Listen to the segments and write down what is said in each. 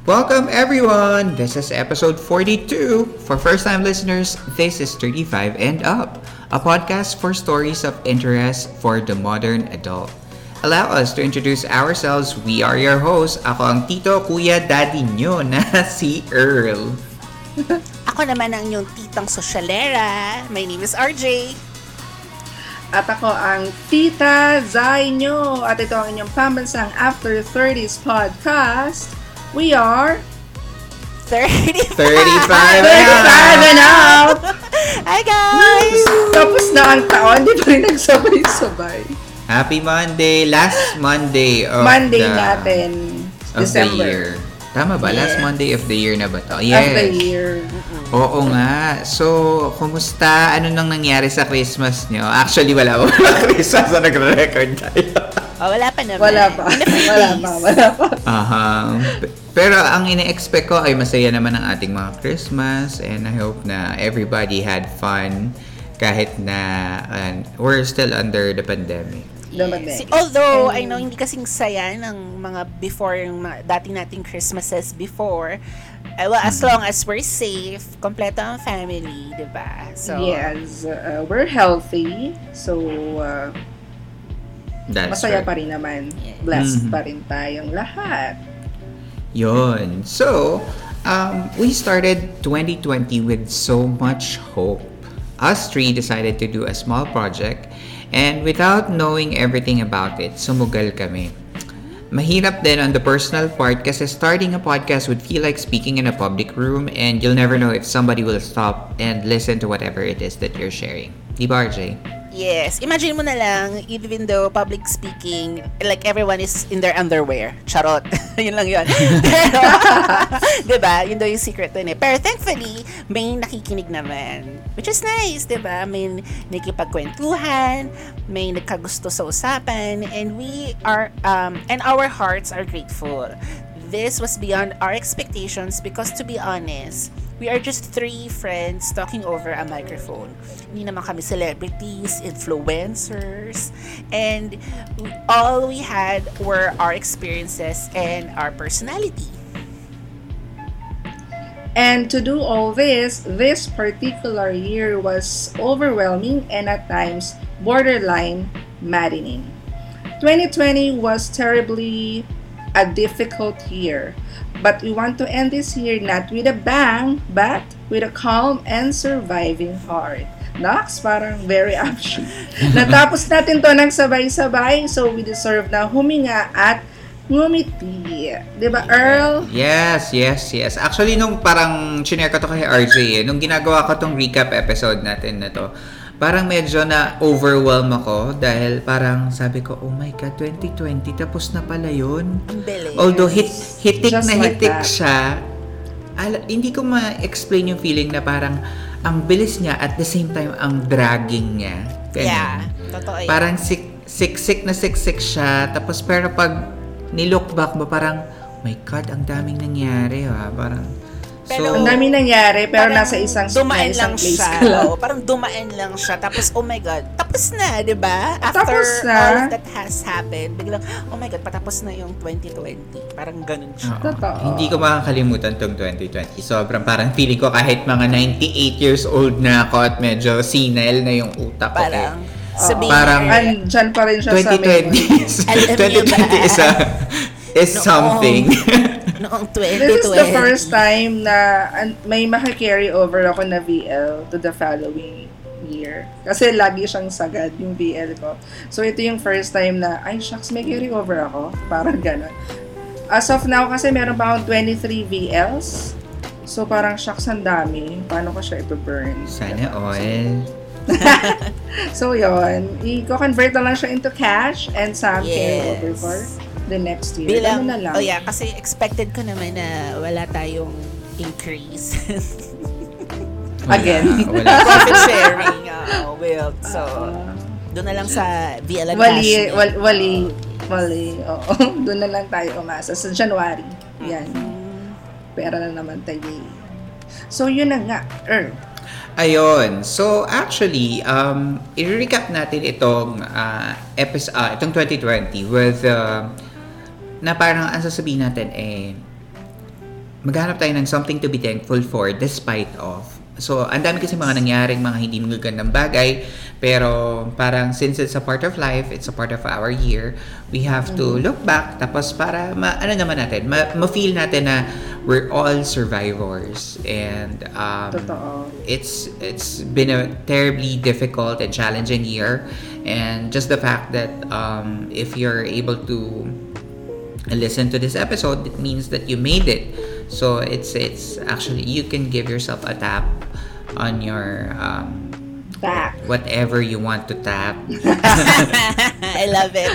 Welcome everyone! This is episode 42. For first-time listeners, this is 35 and up, a podcast for stories of interest for the modern adult. Allow us to introduce ourselves. We are your hosts. Ako ang tito, kuya, daddy nyo na si Earl. Ako naman ang inyong titang sosyalera. My name is RJ. At ako ang Tita Zay nyo. At ito ang inyong pambansang After 30s podcast. We are 35 and up! Hi guys! Tapos na ang taon, di pa rin nagsabay-sabay. Happy Monday! Last Monday of natin, of December. the year. Tama ba? Yes. Last Monday of the year na ba to? Of the Yes. year. Oo nga. So, kumusta? Ano nang nangyari sa Christmas nyo? Actually, wala pa Christmas na nagre-record tayo. Oh, wala pa naman. Wala pa. Pero ang ine-expect ko ay masaya naman ang ating mga Christmas, and I hope na everybody had fun kahit na we're still under the pandemic. Although, I know, hindi kasing saya ng mga before, yung mga dati nating Christmases before. Well, as long as we're safe, kompleto ang family, diba? So, Yes, we're healthy. So, That's masaya right. pa rin naman. Yeah. Blessed pa rin tayong lahat. Yun. So, we started 2020 with so much hope. Us three decided to do a small project, and without knowing everything about it, sumugal kami. Mahirap din on the personal part kasi starting a podcast would feel like speaking in a public room, and you'll never know if somebody will stop and listen to whatever it is that you're sharing. Di ba, RJ? yes. Imagine mo na lang, even though public speaking, like everyone is in their underwear. Charot. Yun lang yun. Pero, diba? Yun daw yung secret dun eh. Pero thankfully, may nakikinig naman. Which is nice, diba? May nakikipagkwentuhan, may nagkagusto sa usapan, and we are, and our hearts are grateful. This was beyond our expectations because, to be honest, we are just three friends talking over a microphone. Hindi naman kami celebrities, influencers, and all we had were our experiences and our personality. And to do all this particular year was overwhelming and at times borderline maddening. 2020 was terribly a difficult year, but we want to end this year not with a bang, but with a calm and surviving heart. Nox, parang very upbeat. Natapos natin to ng sabay-sabay, so we deserve na huminga at ngumiti. Diba, Earl? Yes. Actually, nung parang chinare ko to kay RJ nung ginagawa ko tong recap episode natin na to, parang medyo na-overwhelm ako dahil parang sabi ko, oh my God, 2020, tapos na pala yun. Ang bilis. Although hitik Just na like hitik that. siya, hindi ko ma-explain yung feeling na parang ang bilis niya at the same time ang dragging niya. Ganun. Yeah, totoo yun. Parang siksik na siksik siya, tapos pero pag nilook back mo, parang, oh my God, ang daming nangyari ha. Parang, Pero, Ang dami nangyari, pero parang nasa isang dumaan lang place siya. ka lang. Oo, parang dumaan lang siya. Tapos, oh my God, tapos na, di ba? After Tapos na. all that has happened, biglang, oh my God, patapos na yung 2020. Parang ganun siya. oo. Totoo. Hindi ko makakalimutan tong 2020. Sobrang parang feeling ko kahit mga 98 years old na ako at medyo senile na yung utak ko. Parang, Oo. sabihin, Parang- Andyan pa rin siya sa 2020 Alam niyo ba? 2020 is something. Noong This is 2020. the first time na may maki-carry over ako na VL to the following year. Kasi lagi siyang sagad yung VL ko. So ito yung first time na, ay shucks, may carry over ako. Parang gano'n. As of now, kasi meron pa akong 23 VLs. So parang shucks, ang dami. Paano ko siya i-burn? Sana all. So yun, i-convert na lang siya into cash and some carry over Yes. for the next year. Bilang, Ano na lang. oh yeah, kasi expected ko naman na wala tayong increase. Again. Wala. Profit sharing, Will. So, doon na lang sa VL and Cash. Wali. Oo. Doon na lang tayo umasa. Sa January. Yan. Pera na naman tayo. So, yun na nga. Earl. Ayun. So, actually, i-recap natin itong itong 2020 with na parang ang sasabihin natin maghanap tayo ng something to be thankful for despite of. So, ang dami kasi mga nangyaring mga hindi magagandang bagay, pero parang since it's a part of life, it's a part of our year, we have to look back, tapos para ma-feel natin na we're all survivors. And Totoo. it's been a terribly difficult and challenging year. And just the fact that if you're able to listen to this episode, it means that you made it. So it's actually, you can give yourself a tap on your Back. whatever you want to tap. I love it.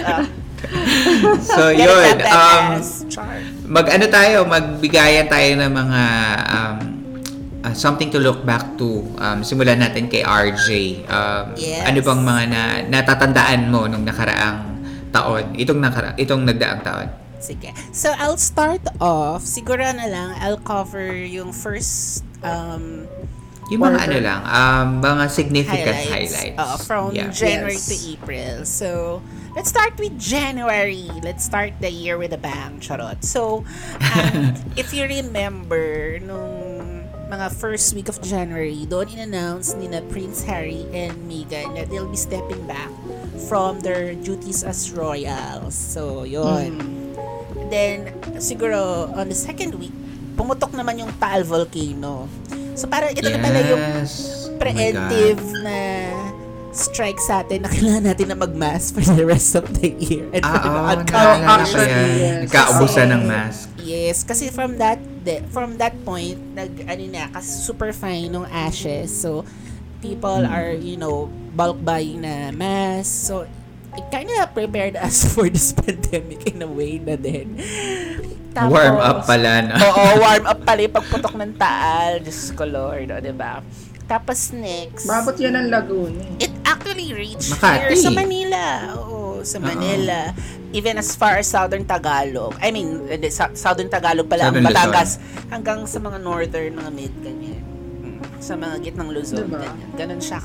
So Get yun, it up that ass. Char. magbigayan tayo ng mga something to look back to. Simulan natin kay RJ. Yes. Ano bang mga natatandaan mo nung nakaraang taon? Itong nagdaang taon. Sige. So, I'll start off. Siguro na lang, I'll cover yung first Yung mga ano lang, mga significant highlights. From Yeah. January Yes. to April. So, let's start with January. Let's start the year with a bang, charot. So, if you remember, nung mga first week of January, doon in-announce ni na Prince Harry and Meghan na they'll be stepping back from their duties as royals. So, yun. Then, siguro, on the second week, pumutok naman yung Taal Volcano. So, parang ito na pala yung Yes. preemptive na strike sa atin na kailangan natin na mag-mask for the rest of the year. And for the upcoming naalala ko actually, yan. yes. Nagkaubusan Kasi- ng mask. Yes, kasi from that point, kasi super fine nung ashes. So, people are, bulk buying na mask. So, it kind of prepared us for this pandemic in a way na din. Tapos, Warm up pala, no? Oo, warm up pala yung pagputok ng Taal. Diyos ko Lord, diba? Tapos next, Mabot yan ang Laguna. it actually reached Makati. here sa Manila. Oo, sa Manila. Even as far as Southern Tagalog. I mean, Southern Tagalog pala ang Southern Batangas. Hanggang sa mga Northern, mga mid, ganyan. Sa mga gitnang Luzon, Diba? ganyan. Ganon siya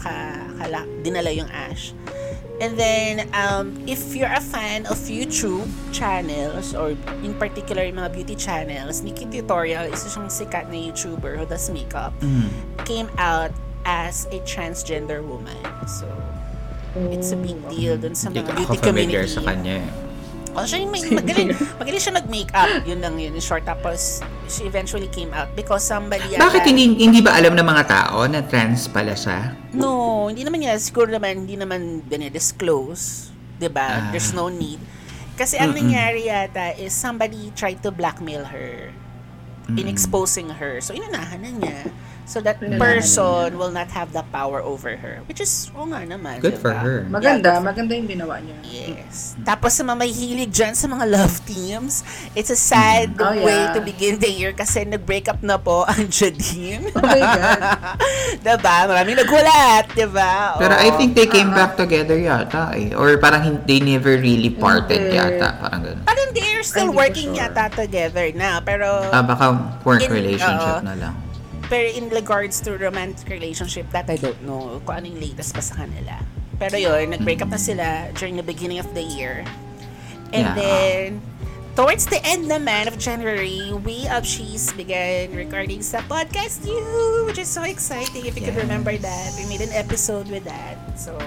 dinala yung ash. And then, if you're a fan of YouTube channels, or in particular yung mga beauty channels, Nikki Tutorial, isa siyang sikat na YouTuber who does makeup, came out as a transgender woman. So, it's a big deal dun sa Hindi mga ko beauty ako familiar community. sa kanya eh. Oh, siya yung magaling siya mag-makeup. Yun lang yun, in short. Tapos, she eventually came out because somebody... Bakit hindi ba alam ng mga tao na trans pala siya? No, hindi naman niya. Siguro naman, hindi naman dinidisclose. Diba? There's no need. Kasi ang nangyari yata is somebody tried to blackmail her in exposing her. So, inunahan na niya. So that person will not have the power over her. Which is, nga naman. Good for diba? her. Maganda yung ginawa niya. Yes. Tapos sa mga may hilig dyan sa mga love teams, it's a sad Oh, way yeah. to begin the year kasi nag-break up na po ang Jadine. Oh my God. Diba? Maraming nagulat, diba? Pero Oo. I think they came back together yata eh. Or parang they never really parted Hindi. yata. Parang ganun. Parang they're still Hindi ko working sure. yata together na. Pero, Baka work In- relationship oo. na lang. pero in regards to romantic relationship, that I don't know kung ano yung latest pa sa kanila. Pero yun, nag-break up na sila during the beginning of the year. And Yeah. then, towards the end naman of January, we of She's began recording sa Podcast You, which is so exciting. If you could remember that, we made an episode with that. So,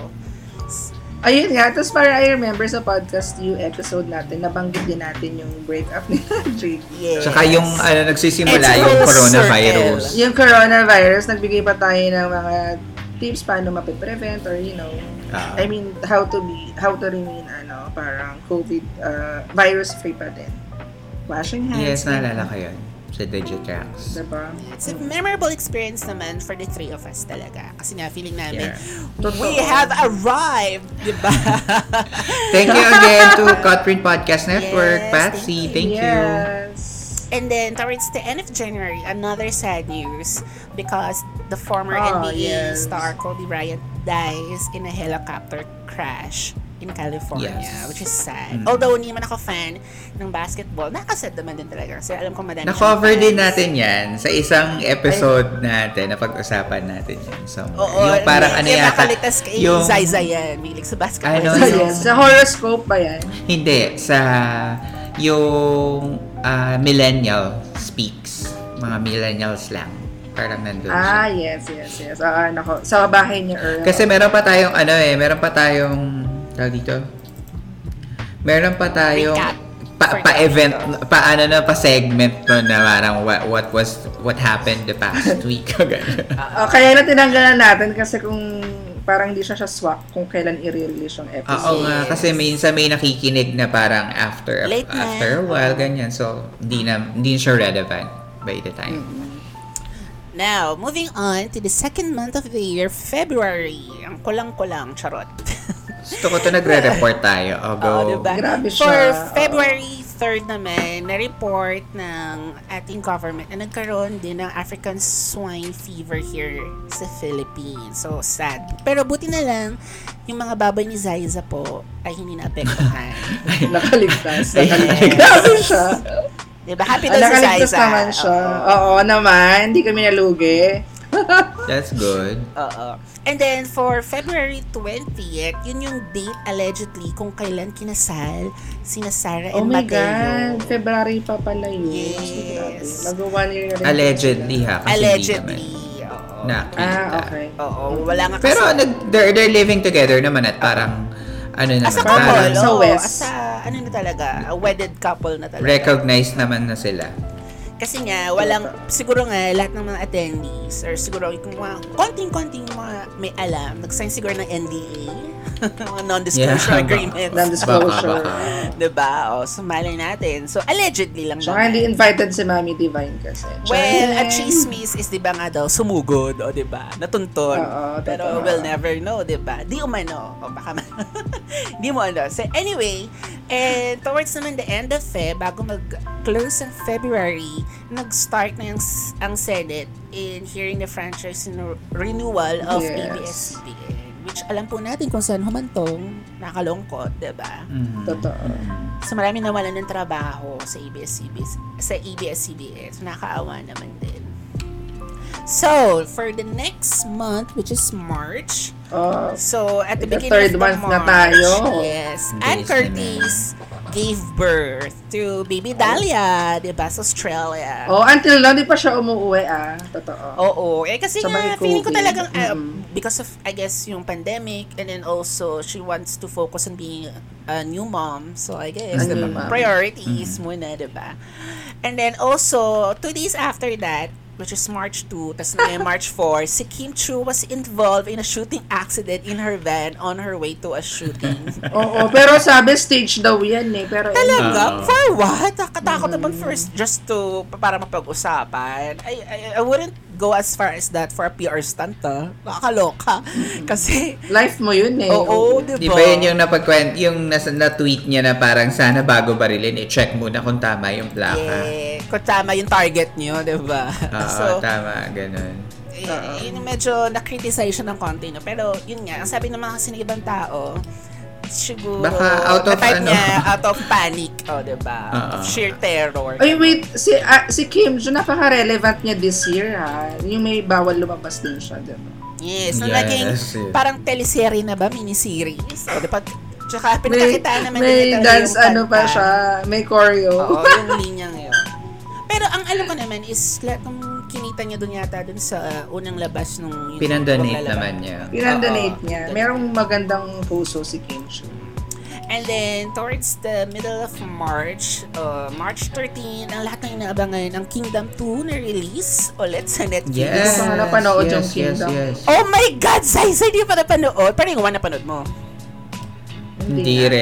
Ayun nga, tapos para I remember sa podcast yung episode natin, nabanggit din natin yung breakup ni JD. yes. Saka yung nagsisimula It's yung full coronavirus. circle. Yung coronavirus, nagbigay pa tayo ng mga tips paano mapiprevent or Ah. I mean, how to remain, parang COVID, virus-free pa din. Washing hands. Yes, naalala ko yun. Sa Digitrax. Diba? It's a memorable experience naman for the three of us talaga. Kasi na feeling namin, Yeah. we have arrived, di ba? Thank you again to Cutprint Podcast Network. Yes, Patsy, thank you. Yes. And then, towards the end of January, another sad news because the former Oh, NBA yes. star Kobe Bryant dies in a helicopter crash in California, Yes. which is sad. Although, hindi man ako fan ng basketball, nakasad naman din talaga kasi alam ko madami Na-cover siyang din fans. natin yan sa isang episode natin na pag-usapan natin yan. So, Oo, yung parang ano yung yata, nakalitas kay Zaiza yan. Milig sa basketball. Ano, So, yes, sa horoscope ba yan? hindi, sa yung Millennial Speaks. mga millennials lang. Parang nandun Ah, siya. yes. Nako. Sa bahay ni Earl. Kasi meron pa tayong tawag dito. Meron pa tayong Recap. pa-event, pa-segment no, na parang what happened the past week. Ganun. Kaya na tinanggalan natin kasi kung parang hindi siya swak kung kailan i-release yung episode. Oo nga, kasi minsan may nakikinig na parang after Late na. a while, ganyan. So, hindi siya relevant by the time. Now, moving on to the second month of the year, February. Ang kulang-kulang, charot. Gusto ko to nagre-report tayo. I'll go. Diba? Grabe For siya. February 3rd naman, na-report ng ating government na nagkaroon din ng African swine fever here sa Philippines. So, sad. Pero buti na lang, yung mga baboy ni Zaiza po ay hindi naapektuhan. Nakaligtas. Yes. Grabe siya. Diba? Happy daw si Nakaligtas Zaiza. naman siya. Oo naman. Hindi kami nalugi. That's good. Oo. And then, for February 20th, yun yung date allegedly kung kailan kinasal sina Sarah Oh and my Mateo. God. February pa pala yun. Yes. Mag-1 year na rin. Allegedly ha, kasi Allegedly. hindi Oo. naman nakita. Okay. Oo. Wala nga kasi. Pero they're living together naman at parang naman, as a parang couple, sa West. as a, ano na talaga, a wedded couple na talaga. recognized naman na sila. Kasi nga, siguro nga, lahat ng mga attendees, or siguro yung mga, konting-konting mga may alam, nag-sign siguro ng NDA, mga non-disclosure Yeah. agreements. Non-disclosure. Diba? O, sumali natin. So, allegedly lang Tsaka hindi invited si Mami Divine kasi. Well, Charing. at chismis is, di ba nga daw, sumugod, o di ba? Natuntun. Oo, Pero totoo. we'll never know, di ba? Di umano. O baka di mo ano. So, anyway, and towards naman the end of Feb, bago mag-close ang February, nag-start na ang Senate in hearing the franchise renewal of Yes. ABS-CBN. Which alam po natin kung saan humantong, nakalungkot, di ba? Totoo. So marami nawalan ng trabaho sa ABS-CBN. So nakakaawa naman din. So, for the next month, which is March, so at the The beginning third of the month na March, tayo. yes, Bilis Ann na Curtis gave birth to baby Dahlia, di ba, sa Australia. Oh, until now, di pa siya umuwi Totoo. Oo. Kasi Sabay nga, feeling ko COVID. talagang, because of, I guess, yung pandemic, and then also, she wants to focus on being a new mom. So, I guess, A new diba, mom. priorities muna, diba? And then also, 2 days after that, which is March 2, tas na March 4, si Kim Chiu was involved in a shooting accident in her van on her way to a shooting. Oo, pero sabi stage daw yan Pero Talaga? For what? Nakatakot naman first just to, para mapag-usapan. I wouldn't go as far as that for a PR stunt, Nakakaloka. Kasi, life mo yun oo, diba? Di ba yun yung yung na-tweet niya na parang sana bago barilin, i-check muna kung tama yung plaka. Yeah. Kung tama yung target nyo, diba? Oo, tama, ganun. Yun medyo na-criticize siya ng konti, no? Pero, yun nga, ang sabi ng mga kasi ng ibang tao, siguro, Baka out of na-type ano? niya, out of panic, diba? Of sheer terror. Ay, wait. Si Kim Chiu, napaka-relevant niya this year, Yung may bawal lumabas din siya, diba? Yes, na Yes, naging yes. parang teleserye na ba, miniseries? O, diba? Tsaka pinakakitaan naman may din dance yung pa kanta. siya, may choreo. Oo, yung linyang yun. Pero ang alam ko naman is lahat ng kinita niya dun yata dun sa unang labas nung yung Pinandonate lalabas. naman niya. Pinandonate Oo. niya. Merong magandang puso si Kim Chiu. And then, towards the middle of March, March 13, ang lahat ng inaabangan, ang Kingdom 2 na release ulit sa Netflix. Yes, Gusto ko na napanood yung yes, Kingdom. yes. Oh my God! Sai, di pa napanood? Parang yung one napanood mo. Hindi rin.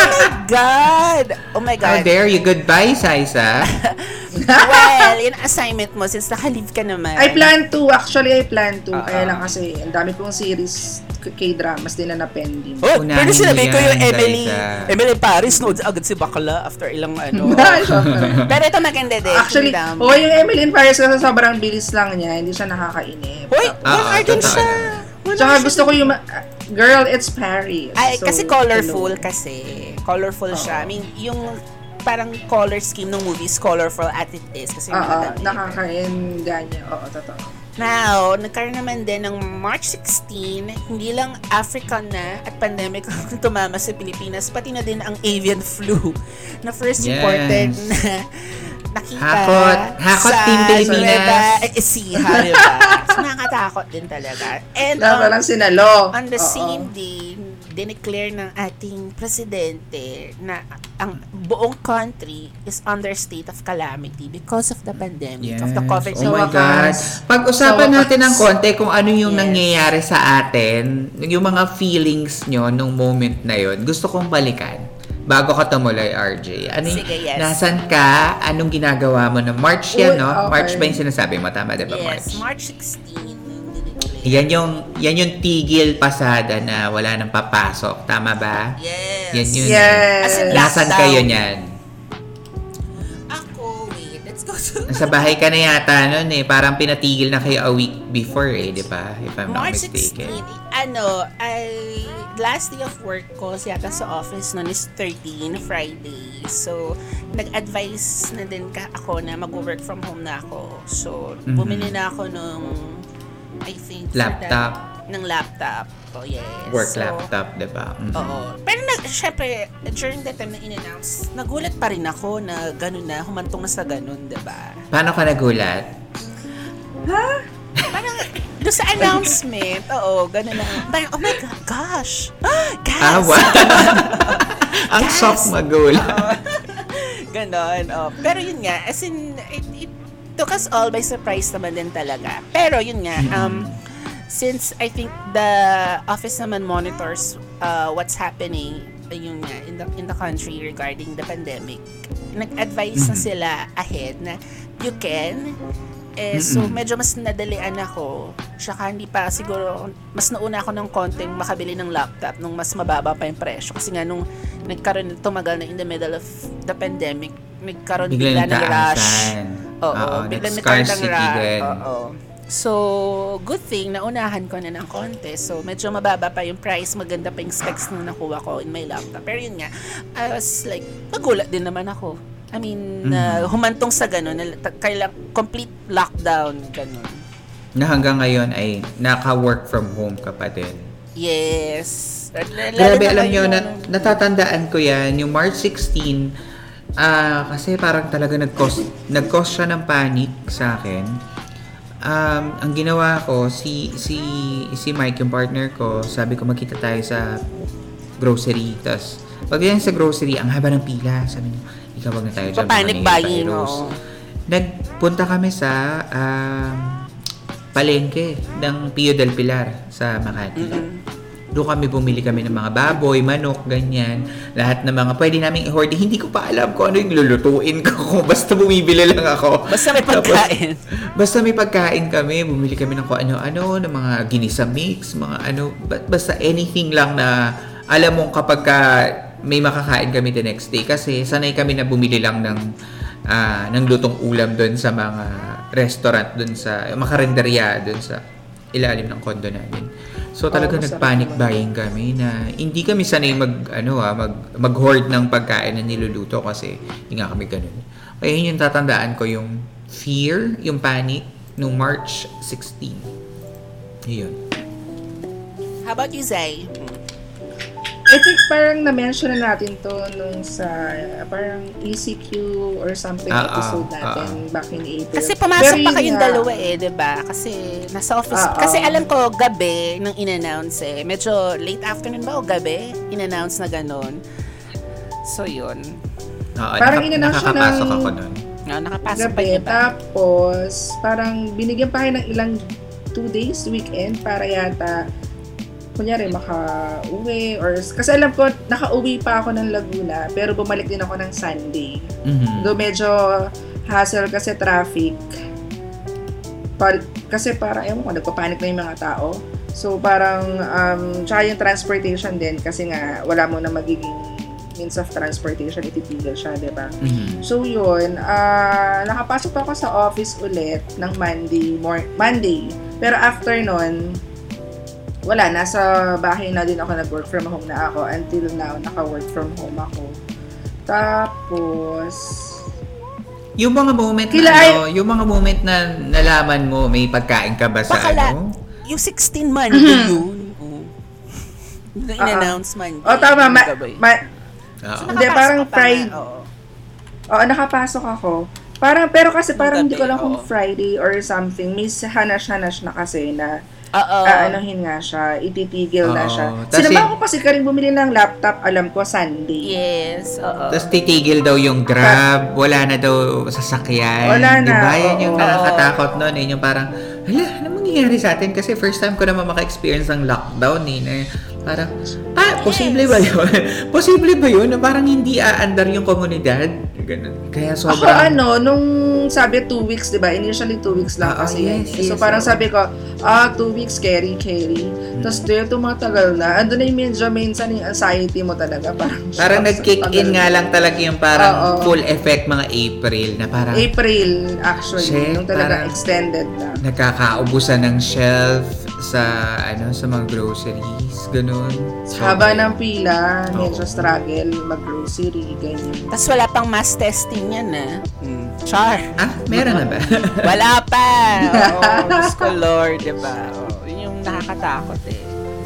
God! Oh my How God. dare you? Goodbye, Saisa. Well, yung assignment mo, since naka-leave ka naman. I plan to. Actually, I plan to. Kaya lang kasi, ang dami kong series, K-dramas din na na-pending. Oh, Unahin pero sinabi ko yan, yung Emily. Saisa. Emily Paris, nood agad si Bakla after ilang ano. Syempre. Pero ito maganda din. Actually, Kingdom. yung Emily in Paris kasi sobrang bilis lang niya. Hindi siya nakakainip. Uy, Ah, din totoo siya. naman. Wala Tsaka siya. gusto ko yung, girl, it's Paris. Ay, So, kasi colorful hello. kasi. Colorful siya. I mean, yung parang color scheme ng movie is colorful at it is. Kasi Nakakainganya. Oo, totoo. Now, nagkaroon naman din ng March 16, hindi lang African na at pandemic ang tumama sa Pilipinas, pati na din ang avian flu na first Yes. reported nakita Hakot sa Team Pilipinas. Siha, diba? So, nakakatakot din talaga. And Parang sinalo. on the Oo. same day, dineclare ng ating presidente na ang buong country is under state of calamity because of the pandemic, of the COVID-19. Oh my Sa God. wakas. Pag-usapan Sa natin ng wakas. konti kung ano yung Yes. nangyayari sa atin, yung mga feelings nyo nung moment na yon. Gusto kong balikan. Bago ka tumuloy, RJ. Ano yung, Sige, yes. nasan ka? Anong ginagawa mo? March yan, Uy, no? okay. March ba yung sinasabi mo? Tama, diba? Yes, March. March 16. dineclare. Yan yung tigil pasada na wala nang papasok. Tama ba? Yes. Yan yun. Yes. As in, Nasaan lockdown. kayo niyan? Ako, wait, let's go to Nasa bahay ka na yata nun eh. Parang pinatigil na kayo a week before eh, di ba? If I'm not March mistaken. 16. Last day of work ko yata sa office nun is 13, Friday. So, nag-advise na din ako na mag-work from home na ako. So, bumili na ako nung, I think, for Laptop. that, ng laptop. Oh, yes. Work So, laptop, di ba? Mhm. Oo. Pero syempre, during that time na in-announce, nagulat pa rin ako na gano'n na, humantong na sa gano'n, di ba? Paano ka nagulat? Parang, doon sa announcement, oo, gano'n na. Parang, oh my gosh! Gas! Ah, what? Ang Gas! soft magulat. Ganon. Oh. Pero yun nga, as in, it took us all by surprise naman din talaga. Pero yun nga, since I think the office naman monitors what's happening yun nga, in the country regarding the pandemic, nag-advise na sila ahead na you can. So, medyo mas nadalian ako. Tsaka hindi pa siguro, mas nauna ako ng konting makabili ng laptop nung mas mababa pa yung presyo. Kasi nga nung nagkaroon, tumagal na in the middle of the pandemic, nagkaroon bigla ng rush. Oo, bigla nagkaroon ng rush. Oo. So, good thing, naunahan ko na ng konti. So, medyo mababa pa yung price, maganda pa yung specs na nakuha ko in my laptop. Pero yun nga, I was like, nagulat din naman ako. I mean, humantong sa gano'n, kailang complete lockdown, gano'n. Na hanggang ngayon ay naka-work from home ka pa din. Yes. Grabe, alam nyo, natatandaan ko yan, yung March 16, kasi parang talaga nag-cause siya ng panic sa akin. Ang ginawa ko, si Mike, yung partner ko, sabi ko magkita tayo sa grocery. Tapos, pag yan sa grocery, ang haba ng pila. Sabi niya, ikaw wag na tayo dyan. Panic buying, oo. Nagpunta kami sa palengke ng Pio del Pilar sa Makati. Doon kami bumili kami ng mga baboy, manok, ganyan. Lahat ng mga pwede naming i-hoard. Hindi ko pa alam kung ano yung lulutuin ko. Basta bumibili lang ako. Basta may pagkain. Basta may pagkain kami. Bumili kami ng kung ano-ano, ng mga ginisa mix, mga ano. Basta anything lang na alam mong kapag may makakain kami the next day. Kasi sanay kami na bumili lang ng lutong ulam doon sa mga restaurant, doon sa makarenderya, doon sa ilalim ng kondo namin. So talaga nag-panic buying kami na hindi kami sanay mag-hoard ng pagkain na niluluto kasi hindi nga kami ganun. Kaya yun yung tatandaan ko, yung fear, yung panic nung March 16. Yun. How about you, Zay? I think parang na-mention na natin to nung sa parang ECQ or something episode natin back in April. Kasi pumasok Pero pa yun kayong nga, dalawa di ba? Kasi nasa office. Kasi alam ko, gabi nung in-announce medyo late afternoon ba o gabi? In-announce na ganun. So, yun. Parang in-announce siya nakakapasok ng ako nun. No, nakapasok pa gabi. yun ba? Tapos, parang binigyan pa kayo ng ilang 2 days, weekend, para yata kunyari maka-uwi or kasi alam ko naka-uwi pa ako ng Laguna pero bumalik din ako ng Sunday. Do medyo hassle kasi traffic. Kasi parang ewan ko, nagpapanik na yung mga tao. So parang tsaka yung transportation din kasi nga wala mo na magiging means of transportation, itipigil siya, di ba? So yun, nakapasok pa ako sa office ulit ng Monday. Pero after nun, wala, nasa bahay na din ako, nag-work from home na ako. Until now, naka-work from home ako. Tapos, yung mga moment yung mga moment na nalaman mo, may pagkain ka ba sa yung 16 Monday yun. In-announce Monday. tama. So, Hindi, parang Friday. Oo. Oo, nakapasok ako. Pero kasi parang hindi ko gabi, lang kung oo. Friday or something, may hanash na kasi na Oo. aanohin nga siya, ititigil na Oo. siya. Tas Sinama ko kasi ka rin bumili ng laptop, alam ko, Sunday. Yes, oo. Tapos titigil daw yung Grab, wala na daw sasakyan. Wala na, Diba? Yan yung oo. nakakatakot nun. Yung parang, hala, ano mangyayari sa atin? Kasi first time ko naman maka-experience ng lockdown na parang, posible ba yun? Posible ba yun? Na parang hindi aandar yung komunidad? Ganun. Kaya Ako sobrang... nung sabi 2 weeks, di ba? Initially 2 weeks lang Oo, kasi yan. yes, So yes, parang oo. sabi ko, 2 weeks, carry. Tapos dito tumatagal na. Ando na yung medyo minsan yung anxiety mo talaga. Parang nag-kick in nga lang talaga yung parang Oo. full effect mga April na parang April, actually. Shit, Nung talaga parang- extended na. nakakaubusan ng shelf sa mga groceries, ganun. Sa haba ng pila, Oo. medyo struggle, mag-grocery, ganyan. Tapos wala pang mass testing yan, Char. Meron na ba? Wala pa. Oo, Diyos ko Lord, diba? Oo, yun yung nakakatakot eh.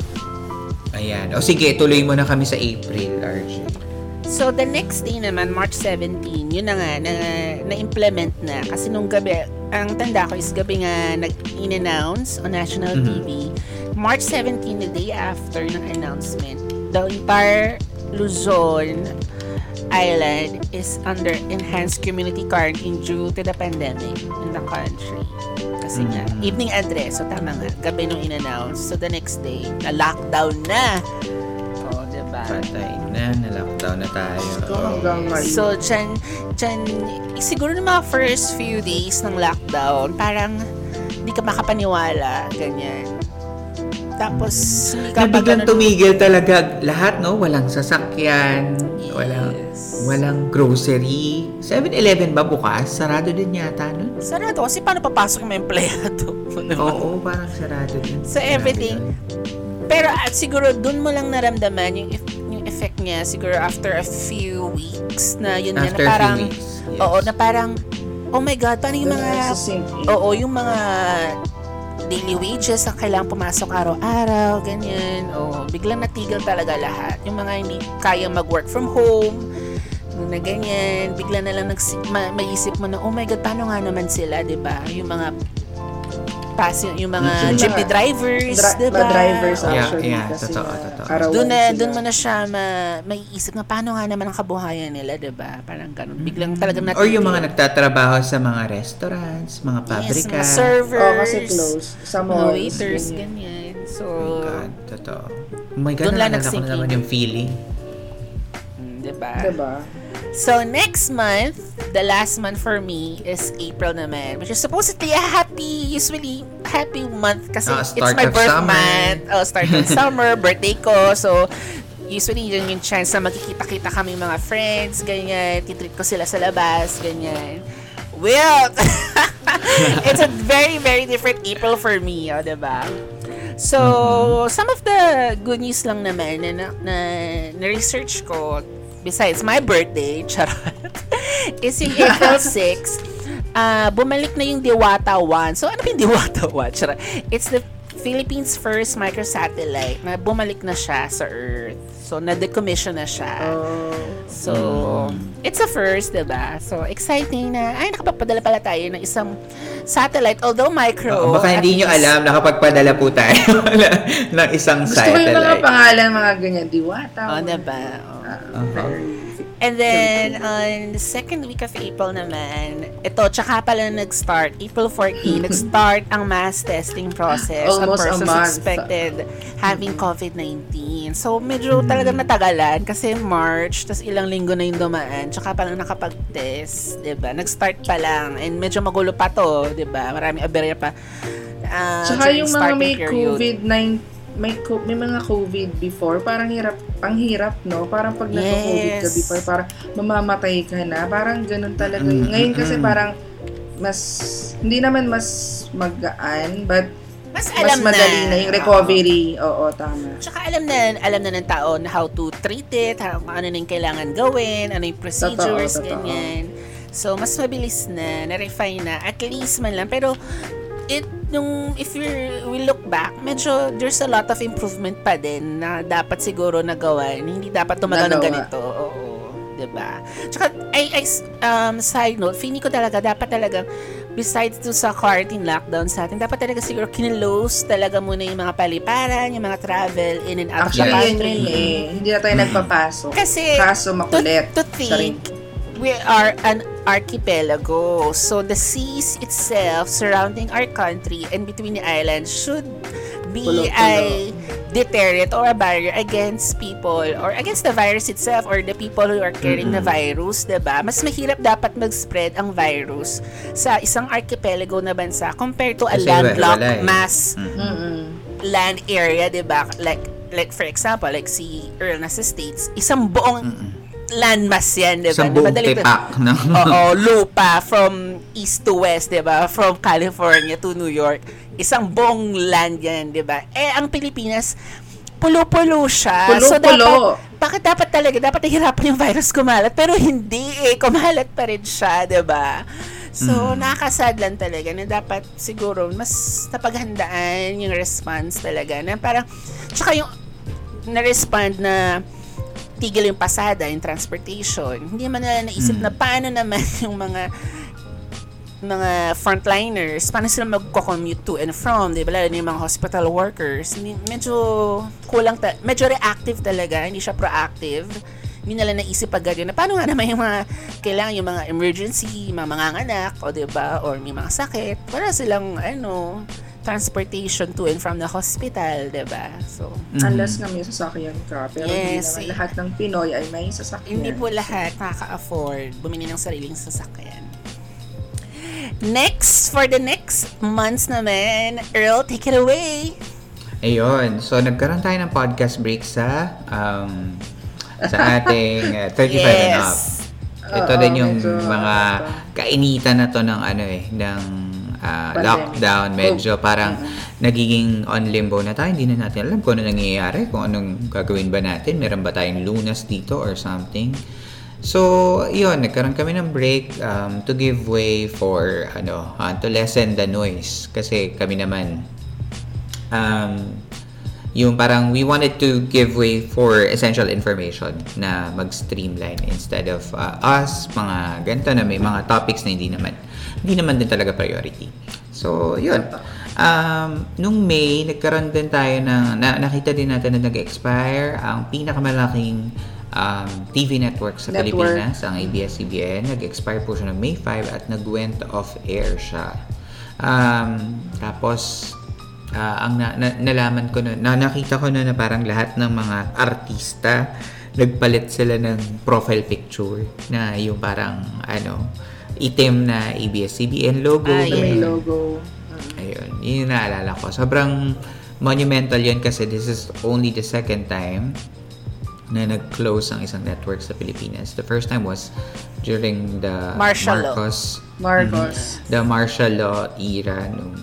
Ayan. O sige, tuloy mo na kami sa April, RJ. So, the next day naman, March 17, yun na nga, na-implement na. Kasi nung gabi, ang tanda ko is gabi nga in-announce on national Mhm. TV. March 17, the day after ng announcement, the entire Luzon Island is under enhanced community quarantine due to the pandemic in the country. Kasi nga, Mhm. evening address, so tama nga, gabi nung in-announce. So, the next day, na-lockdown na. Oh, diba? Patay na, na-lockdown na tayo. So, hanggang ngayon. So, dyan, siguro ng mga first few days ng lockdown, parang hindi ka makapaniwala, ganyan. Tapos, hindi ka Na biglang ganun- tumigil talaga lahat, no? Walang sasakyan, Yes. walang grocery. 7-Eleven ba bukas? Sarado din yata nun. Sarado, kasi paano papasok yung mga empleyado? Oo, parang sarado din. So, everything. Pero at siguro dun mo lang naramdaman yung effect niya siguro after a few weeks na yun nga, After na a parang, few weeks. Yes. oo, na parang, oh my God, paano yung mga, yung mga daily wages ang kailangang pumasok araw-araw, ganyan. O, biglang natigil talaga lahat. Yung mga hindi kayang mag-work from home, na ganyan, bigla na lang maisip mo na, oh my God, paano nga naman sila, di ba? Yung mga yung mga jeepney drivers, di ba? drivers Yeah, actually. yeah, kasi totoo. arawan Doon sila. mo na siya maiisip na paano nga naman ang kabuhayan nila, 'di ba? Parang ganun. Biglang talagang natigil. Or yung mga nagtatrabaho sa mga restaurants, mga yes, pabrika. mga servers, Oo, kasi close. Sa mga malls. waiters, ganyan. ganyan. So, Oh my God, totoo. Oh my God, Doon lang naalala ko nagsink na naman in. yung feeling. 'di ba? Diba? So, next month, the last month for me is April naman, which is supposedly a usually happy month kasi it's Start my of birth summer. month. Start of summer, birthday ko. So, usually yun yung chance na magkikita-kita kami mga friends, ganyan. Titreat ko sila sa labas, ganyan. Well, it's a very, very different April for me, diba? So, some of the good news lang naman na research ko, besides my birthday, charot, is yung April 6, bumalik na yung Diwata 1. So, ano yung Diwata 1? Charot. It's the Philippines' first microsatellite na bumalik na siya sa Earth. So, na-decommission na siya. So, it's a first, diba? So, exciting na, nakapagpadala pala tayo ng isang satellite, although micro. Baka at hindi nyo least- alam, nakapagpadala po tayo ng isang Gusto ko yung mga satellite. pangalan, mga ganyan. Diwata. Diba? Very- And then, on the second week of April naman, ito, tsaka pala nag-start, April 14, nag-start ang mass testing process on Almost a persons month. suspected having COVID-19. So, medyo talagang natagalan kasi March, tas ilang linggo na yung dumaan, tsaka palang nakapag-test, diba? Nag-start pa lang, and medyo magulo pa to, diba? Maraming aberya pa. Tsaka during yung mga starting may period. COVID-19, may mga COVID before, parang ang hirap, no? Parang pag nagka-COVID ka Yes. before, parang mamamatay ka na. Parang ganun talaga yun. Ngayon kasi parang hindi naman mas magaan, but Mas mas alam madali na yung recovery. Oo, tama. Tsaka alam na ng tao na how to treat it, ano na yung kailangan gawin, ano yung procedures, Totoo. ganyan. So, mas mabilis na refine na, at least man lang. Pero, if we look back, medyo there's a lot of improvement pa din na dapat siguro nagawa. Hindi dapat tumagal ng Nagawa. ganito. Oo. diba? Tsaka, side note, feeling ko talaga, dapat talaga, besides to sa quarantine lockdown sa atin, dapat talaga siguro kinlose talaga muna yung mga paliparan, yung mga travel in and out of the Actually, yun country. rin eh. Hindi na tayo nagpapasok. Kasi, Kaso makulit. to think, we are an archipelago. So, the seas itself surrounding our country and between the islands should be Pulo-pulo. a deterrent or a barrier against people or against the virus itself or the people who are carrying the virus, diba? Mas mahirap dapat mag-spread ang virus sa isang archipelago na bansa compared to a Kasi landlocked wala eh. mass Mm-mm. land area, diba? Like for example, like si Earl na sa States, isang buong landmass yan, diba? Isang buong Diba, tipak, no? Oo, lupa from east to west, 'di ba? From California to New York. Isang buong land 'yan, 'di ba? Eh ang Pilipinas pulo-pulo siya. Pulo-pulo. Dapat nahirapan yung virus kumalat, pero hindi kumalat pa rin siya, 'di ba? So, nakakasad lang talaga na dapat siguro mas napaghandaan yung response talaga na parang tsaka yung na-respond na tigil yung pasada, yung transportation. Hindi man nila naisip na paano naman yung mga frontliners, paano sila magko-commute to and from, di ba? Lalo na yung mga hospital workers. Medyo kulang, medyo reactive talaga, hindi siya proactive. Hindi nila naisip agad yun na paano nga naman yung mga kailangan yung mga emergency, mga manganganak, o di ba? Or may mga sakit. Wala silang, transportation to and from the hospital, diba? So, Unless nga may sasakyan ka. Pero hindi Yes, naman eh. lahat ng Pinoy ay may sasakyan. hindi po lahat nakaka-afford bumili ng sariling sasakyan. Next, for the next months naman, Earl, take it away. Ayun. So, nagkaroon tayo ng podcast break sa ating 35 and up. Ito Oo, din yung medyo, mga kainitan na to ng ng lockdown. Medyo parang nagiging on limbo na tayo. Hindi na natin alam kung ano nangyayari, kung anong gagawin ba natin. Meron ba tayong lunas dito or something. So, yun, nagkaroon kami ng break to give way for, to lessen the noise. Kasi kami naman, yung parang we wanted to give way for essential information na mag-streamline instead of us, mga ganito na may mga topics na hindi naman din talaga priority. So, yun. Nung May, nagkaroon din tayo nakita din natin na nag-expire ang pinakamalaking TV network sa Pilipinas, ang ABS-CBN. Nag-expire po siya ng May 5 at nag-went off air siya. Tapos, ang nalaman ko nakita ko na parang lahat ng mga artista nagpalit sila ng profile picture na yung parang itim na ABS-CBN logo. May logo. Ayun, yun yung naalala ko. Sobrang monumental yun kasi this is only the second time na nag-close ang isang network sa Pilipinas. The first time was during the Martial law. Marcos. The martial law era nung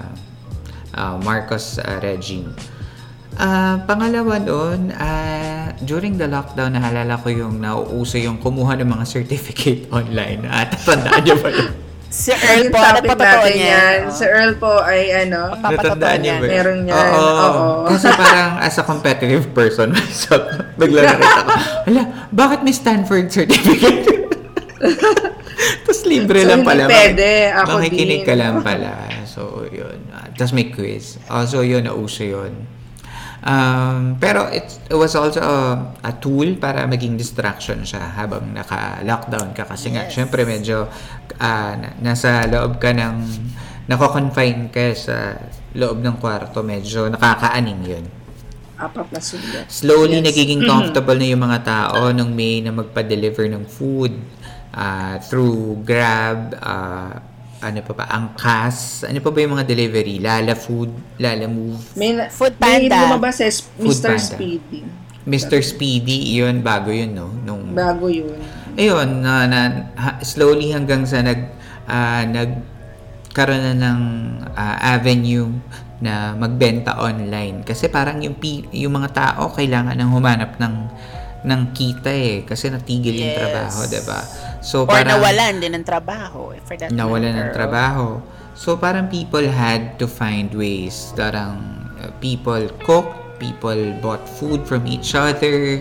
Marcos regime. Pangalawa doon, during the lockdown, naalala ko yung nauuso yung kumuha ng mga certificate online. Tandaan niyo ba yun? Si Earl Yung po, topic napapatotoo natin niya. yan. Si Earl po ay Natandaan niyo ba yun? meron yan. Oo. Kasi parang as a competitive person myself, bigla nakita ko, hala, bakit may Stanford certificate? Tapos libre So, lang hindi pala. pwede. Ako Makikinig din. ka lang pala. So, yun. Tapos may quiz. Also, yun, nauso yun. Pero it was also a tool para maging distraction siya habang naka-lockdown ka. Kasi nga, syempre medyo nasa loob ka ng nako-confine ka sa loob ng kwarto. Medyo nakakaaning yun. Apat na sulit. Slowly, Yes. nagiging comfortable na yung mga tao nung May na magpa-deliver ng food through Grab, ano pa ba, Angkas, ano pa ba yung mga delivery? Lala Food, Lala Move, Food May Panda. lumabas Panda. Mr. Speedy. Mr. Speedy, yun, bago yun, no? Bago yun. Ayun, slowly hanggang sa nagkaroon na ng avenue na magbenta online. Kasi parang yung mga tao kailangan nang humanap ng kita kasi natigil yung Yes. trabaho, diba? So, Or nawalan din ng trabaho. For that nawalan ng matter. trabaho. So, parang people had to find ways. Parang people cooked, people bought food from each other.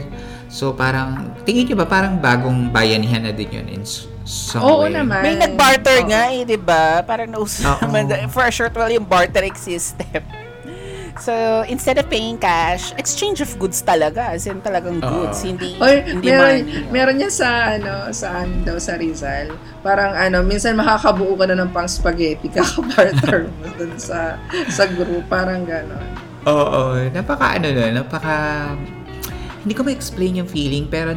So parang, tingin nyo ba parang bagong bayanihan na din yun in some Oo way? naman. May nag-barter Oo. nga di ba? Parang nauso Oo. naman for a short while yung bartering system. So, instead of paying cash, exchange of goods talaga. As in, talagang goods. Hindi, Oy, hindi meron, money. meron niya sa saan daw sa Rizal. Parang minsan makakabuo ka na ng pang spaghetti kakabarter mo dun sa group, parang gano'n. Oo, napaka hindi ko ma-explain yung feeling pero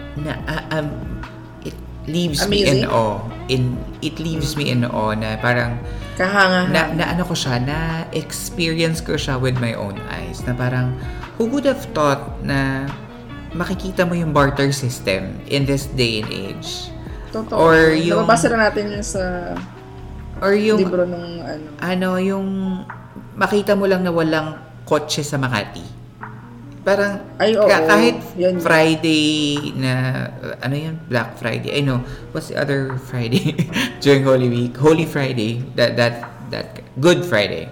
it leaves me in Amazing. awe. It leaves me in awe na parang Kahanga. na ano ko siya, na experience ko siya with my own eyes. Na parang, who would have thought na makikita mo yung barter system in this day and age? Totoo. Or yung- Nababasa na natin yun sa Or yung, libro nung yung makita mo lang na walang kotse sa Makati. Parang, Ay, oo. kahit Yan. Friday na, Black Friday. I know, what's the other Friday during Holy Week? Holy Friday. That Good Friday.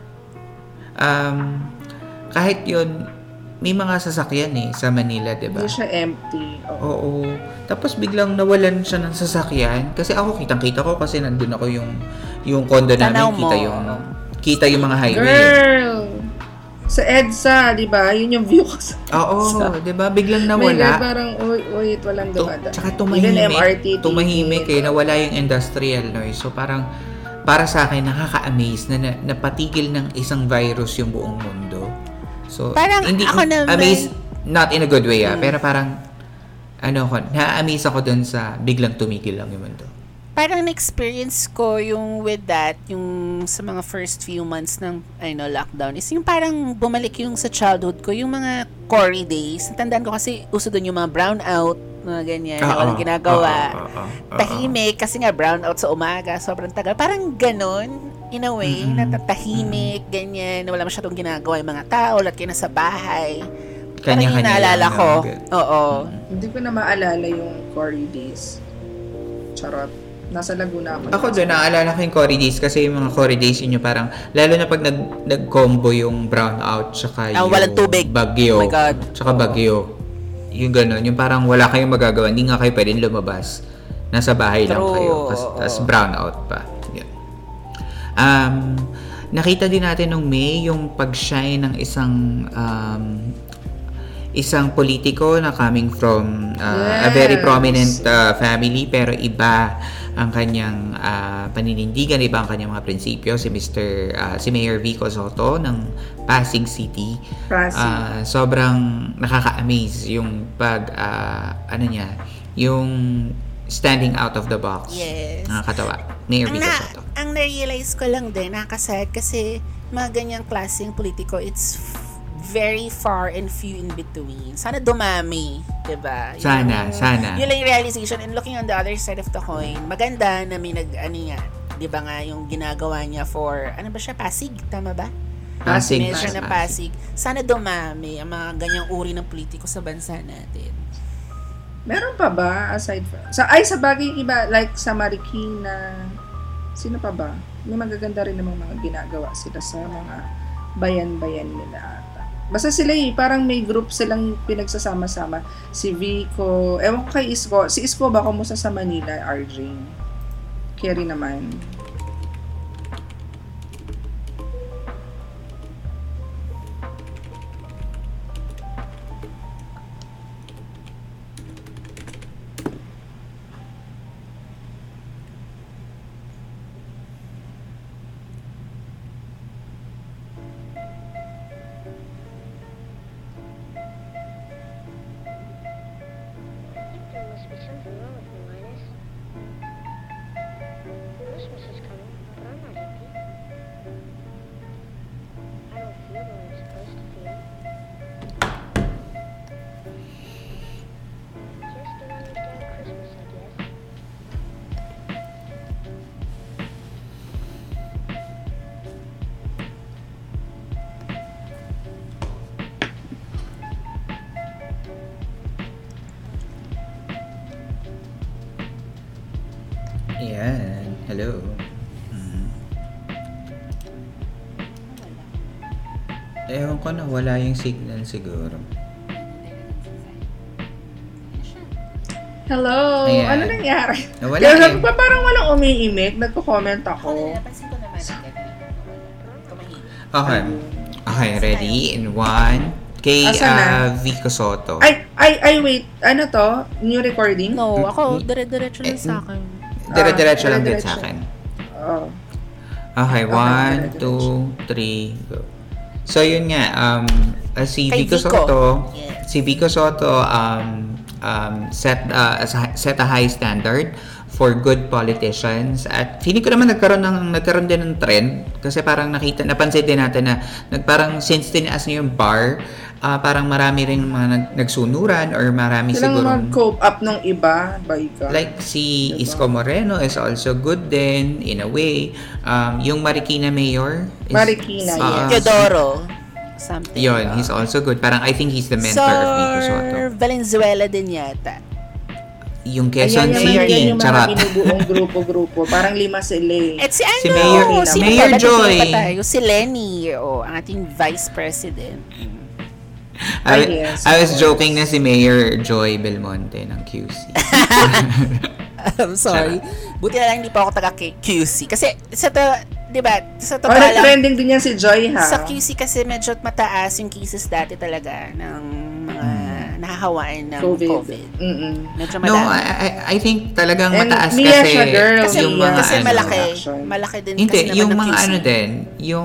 Kahit yun, may mga sasakyan sa Manila, diba? Hindi siya empty. Oo. Oo. Tapos biglang nawalan siya ng sasakyan. Kasi ako, kitang-kita ko kasi nandun ako yung condo Tanaw namin. mo. Kita yung mga highway. Girl! Sa EDSA, di ba? Yun yung view ko sa Oo, 'di ba? Biglang May nawala. parang, wait, walang dumadaan. Tsaka Even tumahimik. MRT, Tumahimik nawala yung industrial noise. So parang para sa akin nakaka-amaze na napatigil ng isang virus yung buong mundo. So Parang hindi ako naman- amaze, not in a good way pero parang na-amaze ako dun sa biglang tumigil lang yung mundo. Parang na-experience ko yung with that, yung sa mga first few months ng lockdown is yung parang bumalik yung sa childhood ko, yung mga Cory days. Natandaan ko kasi uso doon yung mga brownout, mga ganyan, na walang ginagawa. Tahimik, kasi nga brownout sa umaga, sobrang tagal. Parang ganon, in a way, natatahimik, ganyan, na wala masyadong ginagawa yung mga tao, lahat kayo nasa bahay. Parang yung Kanya-kanya naalala lang, ko. no? Oo. Hindi ko na maalala yung Cory days. Charot. Nasa Laguna ako. Ako doon, naalala ko yung Cory Days kasi yung mga Cory Days yun yung parang, lalo na pag nag-combo yung brownout tsaka yung walang tubig. bagyo. Oh my God. Tsaka bagyo. Yung gano'n, yung parang wala kayong magagawa, hindi nga kayo pwedeng lumabas. Nasa bahay lang True. kayo. Tapos brownout pa. Yun. Nakita din natin nung May yung pag-shine ng isang politiko na coming from a very Yes. prominent family pero iba ang kanyang paninindigan, iba ang kanyang mga prinsipyo, si Mayor Vico Soto ng Pasig City. Pasig. Sobrang nakaka-amaze yung yung standing out of the box. Yes. Nakakatawa. Mayor Vico Soto. Ang na-realize ko lang din, nakakasad kasi mga ganyang klaseng politiko, it's very far and few in between. Sana dumami, diba? Sana. Yun lang yung realization. And looking on the other side of the coin, maganda na may diba nga yung ginagawa niya for, Pasig? Tama ba? Pasig. Measure na Pasig. Sana dumami ang mga ganyang uri ng politiko sa bansa natin. Meron pa ba aside from sa bagay iba like sa Marikina? Sino pa ba? May magaganda rin namang mga ginagawa sila sa mga bayan-bayan nila ata. Basta sila parang may group silang pinagsasama-sama. Si Vico, ewan ko kay Isko. Si Isko ba kumusta sa Manila, RJ? Kerry naman. There must be something wrong with me, Linus. Christmas is coming, but I'm not happy. I don't feel the way I'm supposed to feel. Just don't understand Christmas, I guess. Ayan. Hello. Ewan ko na, wala yung signal siguro. Hello! Ayan. Ano nangyari? Nawala Kaya eh. sabi ko, parang walang umiimik. Nagko-comment Ako ako. na, napansin ko naman. Tumahimik. Okay. Okay, ready? In 1. Kay Asan na? Vico Soto. Ay, wait. Ano to? New recording? No, ako, dire-diretso lang sa akin. Dire-diretso lang din dire-diretso. sa akin. Oh. Okay, Okay, 1, 2, 3, go. So, yun nga, si Kay Vico Vico. Soto, Yes. si Vico Soto, set a high standard for good politicians, at feeling ko naman nagkaroon din ng trend kasi parang napansin din natin na parang since tinaas niya yung bar, parang marami rin mga nagsunuran or marami Silang siguro mag-cope up nung iba, baika. like si Diba? Isko Moreno is also good din in a way. Yung Marikina Mayor is, Marikina, yes. Teodoro. Something. Yun, he's also good. Parang I think he's the mentor of Vico Soto. Valenzuela din yata. Yung Quezon Ayan, City, yung mga charot. binubuong grupo-grupo. Parang 5 sila eh. At si ano? Si Mayor- sino Mayor pa ba? Joy. Sino pa tayo? Si Lenny, ang ating Vice President. Yes, I was of course. joking na si Mayor Joy Belmonte ng QC. I'm sorry. Buti na lang hindi pa ako taga QC. Kasi di ba, sa Oh, totoo lang, nag-trending din yan si Joy, ha? sa QC kasi medyo mataas yung cases dati talaga ng mga nahahawaan ng COVID. Mm-mm. Medyo No, madami. I think talagang And mataas Mia kasi siya, girl. Kasi, yung mga kasi ano, malaki. Action. Malaki din Hindi, kasi naman yung ng mga QC. ano din, yung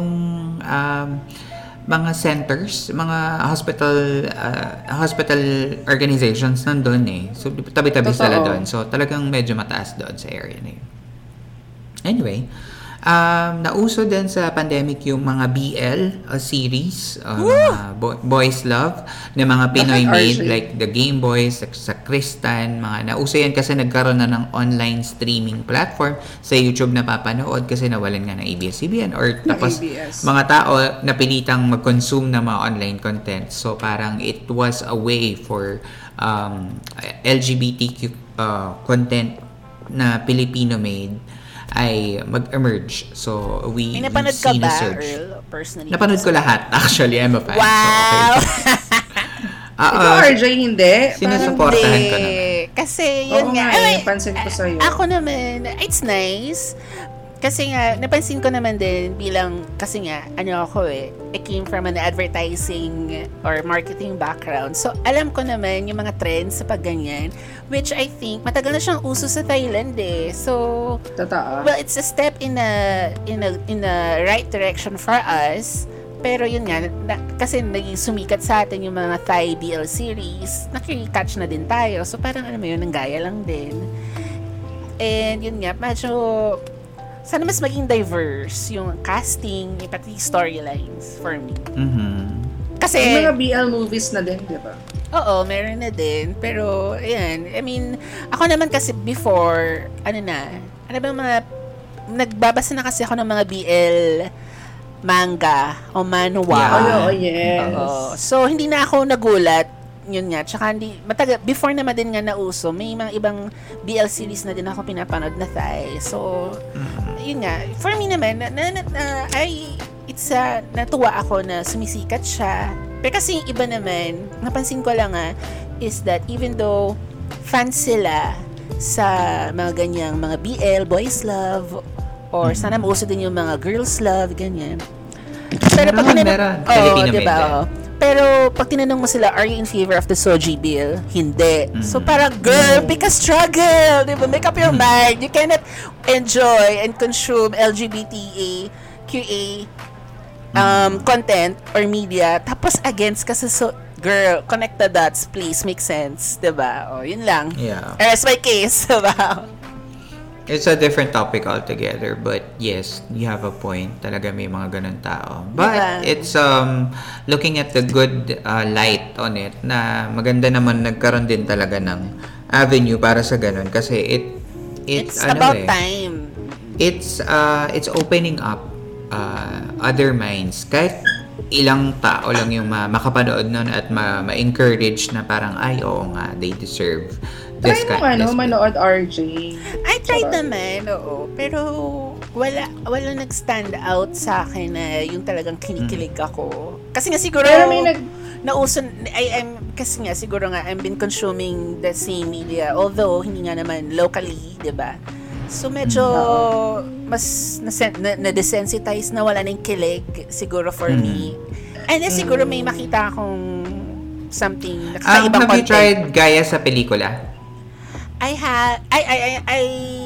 mga centers, mga hospital organizations nandun eh. So, tabi-tabi Totoo. sila doon. So, talagang medyo mataas doon sa area na yun. Anyway, nauso din sa pandemic yung mga BL series, mga boys love, na mga Pinoy Bakit, made, RJ? like the Game Boys, sa Kristan, mga nauso yan kasi nagkaroon na ng online streaming platform sa YouTube na papanood kasi nawalan nga ng ABS-CBN or tapos ABS. mga tao napilitang mag-consume ng mga online content. So parang it was a way for LGBTQ content na Filipino-made ay mag-emerge. So, May napanood ka seen ba, a surge. Earl? Personally? Napanood ko lahat. Actually, I'm a fan. Wow! So, okay. Ikaw, RJ, hindi? Sinusuportahan ko Hindi. naman. Kasi yun Oo nga. nga, Ay, napansin ko sa'yo. Ako naman, it's nice. Kasi nga, napansin ko naman din bilang, kasi nga, ano ako I came from an advertising or marketing background. So, alam ko naman yung mga trends sa pagganyan, which I think, matagal na siyang uso sa Thailand So, Totoo. well, it's a step in a right direction for us. Pero yun nga, kasi naging sumikat sa atin yung mga Thai BL series, nakikatch na din tayo. So parang alam mo yun, nanggaya lang din. And yun nga, medyo sana mas maging diverse yung casting, pati storylines for me. Mhm. Kasi, May mga BL movies na din, di ba? oo, meron na din. Pero, ayan, I mean, ako naman kasi before, ano ba mga, nagbabasa na kasi ako ng mga BL manga o manhwa. Yeah. Oh, yes. Oo. So, hindi na ako nagulat. Yun nga. Tsaka, before naman din nga nauso, may mga ibang BL series na din ako pinapanood na Thai. So, yun nga. For me naman, natuwa ako na sumisikat siya. Pero kasi yung iba naman, napansin ko lang is that even though fans sila sa mga ganyang mga BL, boys love, or sana mauso din yung mga girls love, ganyan. Pero pag Meron. Filipino diba? made din. Oo. Pero pag tinanong mo sila, are you in favor of the Soji bill? Hindi. So parang, girl, pick a struggle. Diba? Make up your mind. You cannot enjoy and consume LGBTA, QA content or media. Tapos against ka sa girl, connect the dots, please. Make sense. Diba? O, yun lang. Yeah. Rest my case. Diba? It's a different topic altogether, but yes, you have a point. Talaga may mga ganun tao. But Diba? it's looking at the good light on it na maganda naman nagkaroon din talaga ng avenue para sa ganun kasi It's about time. It's opening up other minds. Kahit ilang tao lang yung makapanood nun at ma-encourage na parang ay oo nga, they deserve Try this mo kind this manood RJ. I tried naman, oo. Pero wala nag-stand out sa akin na yung talagang kinikilig ako. Kasi nga siguro Pero may nauso, kasi nga, siguro nga, I've been consuming the same media, although, hindi nga naman locally, di ba? So, medyo, mas na-desensitize na wala ng kilig, siguro for me. And then, siguro may makita akong something, nakakaibang Have you content. tried gaya sa pelikula? I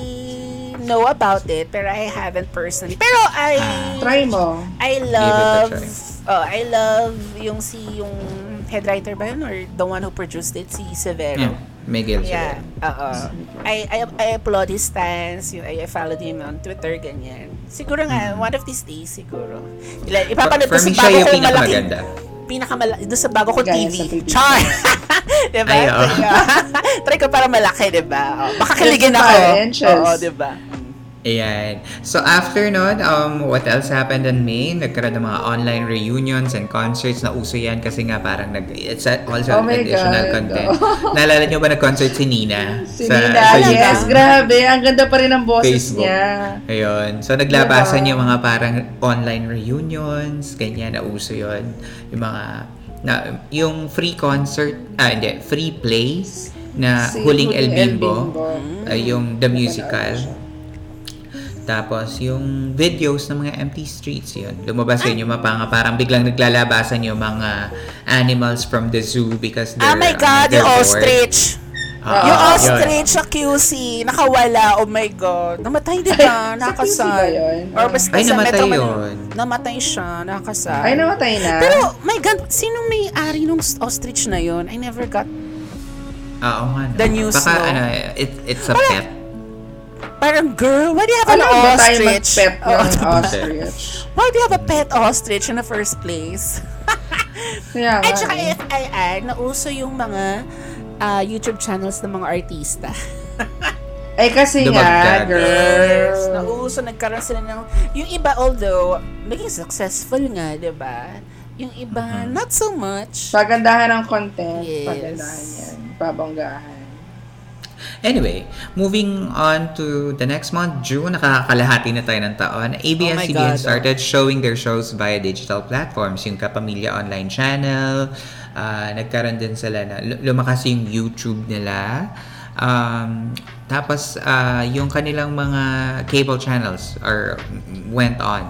know about it, pero I haven't personally. Pero Try mo. I Give it a love, try. I love yung head writer ba yun? Or the one who produced it, si Severo. Yeah. Miguel Yeah, Severo. I applaud his stance. I followed him on Twitter, ganyan. Siguro nga, one of these days, siguro. Ipapanood For ko me, sa siya bago yung kong malaki. pinakamaganda. Doon sa bago kong Gaya TV. sa TV. Char! Diba? Ay, oo. Try ko para malaki, diba? Baka kiligin Yes, ako. 5 inches. Oo, diba? Ayan. So after nun, what else happened in May? Nagkaroon ng mga online reunions and concerts na uso yan kasi nga parang it's also Oh my additional God. content. Naalala nyo ba nag-concert si Nina? Si Nina, yes, YouTube? grabe. Ang ganda pa rin ng boses Facebook. niya. Ayun. So, naglabasan Diba? yung mga parang online reunions, ganyan, na uso yun. Yung mga, yung free concert, free plays na Si Huling El Huling El Bimbo, Bimbo. yung The Musical. Tapos, yung videos ng mga empty streets, yun. Lumabas yun yung mga parang biglang naglalabasan yung mga animals from the zoo because they're, Oh my God, they're yung bored. ostrich. Yung ostrich sa QC, nakawala. Oh my God. Namatay din na, Sa QC ba nakasal. yun? Or basta Ay, sa namatay Metro Manila. yun. Namatay siya, nakasal. Ay, namatay na. Pero, my God, sinong may-ari nung ostrich na yun? I never got Oo nga. No. The news, Baka, no? it's a pet. Parang, girl, why do you have Alam an ba tayo ostrich? mag-pet Oo, yung diba? ostrich? Why do you have a pet ostrich in the first place? Kaya At nga. saka FIR, nauso yung mga YouTube channels ng mga artista. Ay, kasi nga, Dumagdag. girl. Nauso, nagkaroon sila ng... Yung iba, although, maging successful nga, di ba? Yung iba, not so much. Pagandahan ng content. Yes. Pagandahan yan. Pabanggahan. Anyway, moving on to the next month, June, nakakalahati na tayo ng taon. ABS-CBN God, started showing their shows via digital platforms. Yung Kapamilya Online Channel, nagkaroon din sila na, lumakas yung YouTube nila. Tapos, yung kanilang mga cable channels went on.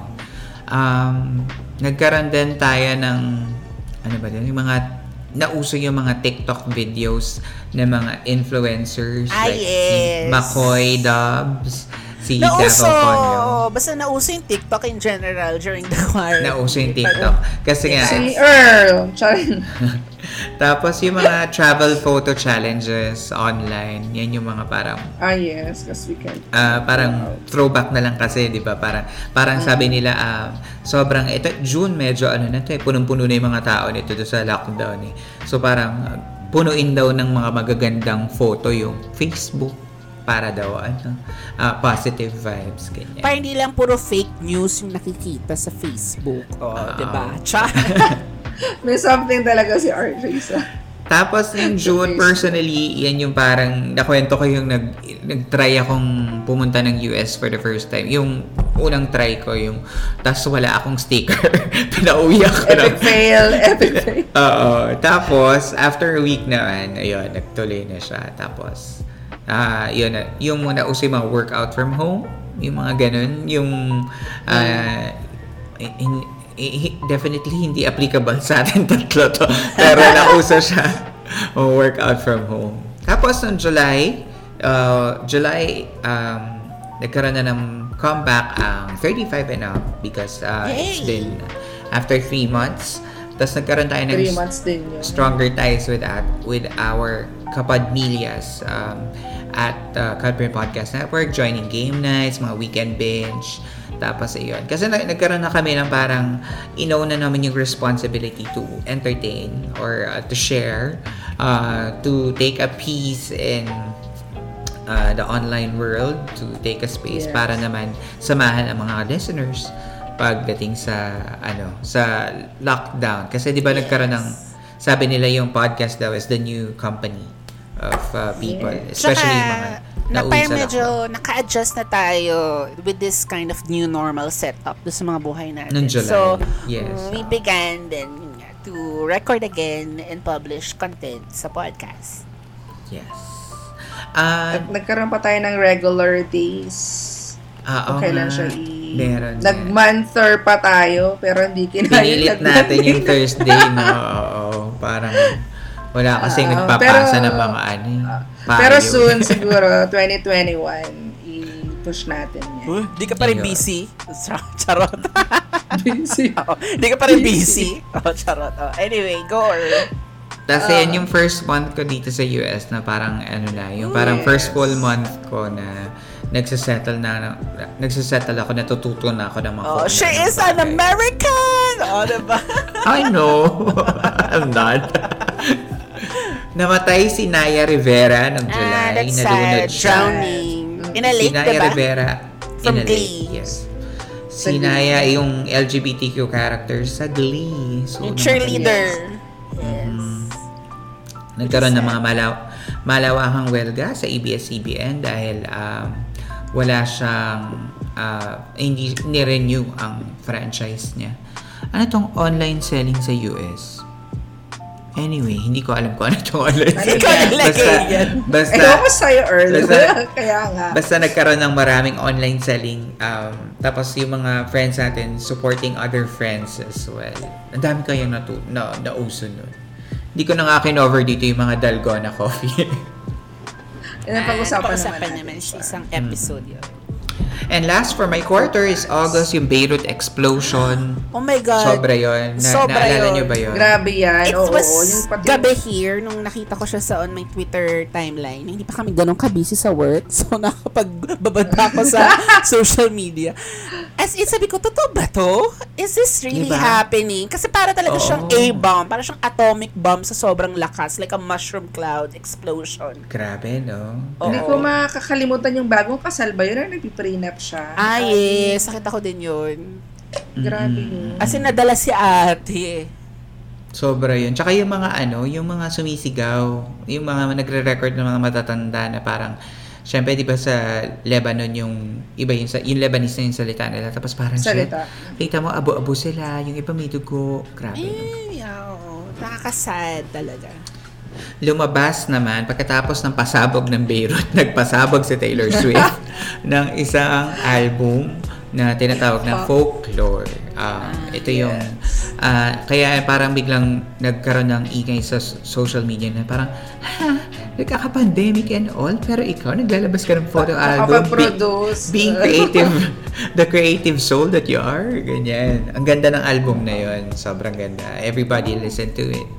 Nagkaroon din tayo ng, ano ba din, yung mga nauso yung mga TikTok videos ng mga influencers like si Yes. McCoy Dubs, si Nauso! Davao Conyo. Basta nauso yung TikTok in general during the quarantine. Nauso yung TikTok. Kasi nga, Si Earl. Charin. tapos yung mga travel photo challenges online, yan yung mga parang Yes, because we can. parang throwback na lang kasi, 'di ba? Parang sabi nila sobrang ito June medyo na to, punong-puno na yung mga tao nito do sa lockdown eh. So parang punuin daw ng mga magagandang photo yung Facebook para daw positive vibes ganyan. Para hindi lang puro fake news yung nakikita sa Facebook. Diba? Char! May something talaga si RJ sa... Tapos yung June, personally, yan yung parang nakwento ko yung nag-try akong pumunta ng US for the first time. Yung unang try ko, yung tas wala akong sticker. Pinauwi ako. Epic fail. Epic fail. Oo. Tapos, after a week naman, ayun, nagtuloy na siya. Tapos, yun, yung muna uso yung mga workout from home, yung mga ganun, yung definitely hindi applicable sa atin tatlo to. Pero nauso siya workout from home. Tapos, noong July, nagkaroon na ng comeback ang 35 and up because it's Yay! been after 3 months. Tapos nagkaroon tayo ng 3 months din yun. stronger ties with our kapadmilyas at Calprin Podcast Network, joining game nights, mga weekend binge. Tapos ayun. Kasi nagkaroon na kami ng parang inauna namin yung responsibility to entertain or to share, to take a piece in the online world, to take a space Yes. para naman samahan ang mga listeners pagdating sa sa lockdown. Kasi 'di ba nagkaroon ng, sabi nila yung podcast daw is the new company of people, especially yung mga na nauwi parang sa medyo lockdown. naka-adjust na tayo with this kind of new normal setup do sa mga buhay natin. Noong July, So, yes. we began then yun nga, to record again and publish content sa podcast. Yes. At nagkaroon pa tayo ng regular days. Oo Kailan nga. siya Meron nga. Nag-monther pa tayo, pero hindi kinaya. Pinilit natin yung Thursday, no? Oo. Parang wala kasing nagpapasa ng mga payo. Pero soon, siguro, 2021, i-push natin yan. Di ka pa rin Ayun. busy? Charot. Busy. Di ka pa rin busy? Charot. Anyway, go Earl. Kasi yan yung first month ko dito sa US na parang yung parang first full month ko na nagsisettle ako, natututo na ako ng mga She is an American! Diba? I know. I'm not. Namatay si Naya Rivera noong July. That's Nalunod sad. siya. Drowning. In a Si lake, Naya diba? Rivera. From in a lake, Glee. yes. Si Naya yung LGBTQ character sa Glee. So, Yung cheerleader. Nagkaroon ng mga malawakang welga sa ABS-CBN dahil wala siyang hindi ni-renew ang franchise niya. Ano tong online selling sa US? Anyway, hindi ko alam kung ano tong online selling. Basta Ewan ko sa'yo, Earl. Basta- Kaya nga. Basta nagkaroon ng maraming online selling. Tapos yung mga friends natin supporting other friends as well. Ang dami kayang nauso nun. Hindi ko na nga kinover dito yung mga Dalgona coffee. Yan ang pag-usapan naman siya isang episode yun. And last for my quarter is August, yung Beirut explosion. Oh my God. Sobra yun. Sobra Naalala yun. nyo ba yun? Grabe yan. It Oo, was yung pati- gabi here nung nakita ko siya on my Twitter timeline. Hindi pa kami ganun ka-busy sa work. So, nakapagbabanta ko sa social media. As in, sabi ko, totoo ba to? Is this really Diba? happening? Kasi para talaga Oo. siyang A-bomb. Para siyang atomic bomb sa sobrang lakas. Like a mushroom cloud explosion. Grabe, no? Oo. Hindi ko makakalimutan yung bagong kasal ba yun na nagpiprenup siya. Yes. Sakit ako din yun. Grabe yun. As in, nadala si ate. Sobra yun. Tsaka yung mga yung mga sumisigaw, yung mga nagre-record ng mga matatanda na parang, syempre, di ba sa Lebanon yung iba yung Lebanese na yung salita nila. Tapos parang Salita. kita mo, abo-abo sila. Yung iba may dugo. Grabe. Oo. Nakakasad talaga. Lumabas naman, pagkatapos ng pasabog ng Beirut, nagpasabog si Taylor Swift ng isang album na tinatawag na Folklore. Ito yung, kaya parang biglang nagkaroon ng ingay sa social media na parang, nagkaka-pandemic and all, pero ikaw, naglalabas ka ng photo album. Nakapag-produce. Being creative, the creative soul that you are. Ganyan. Ang ganda ng album na yun. Sobrang ganda. Everybody listen to it.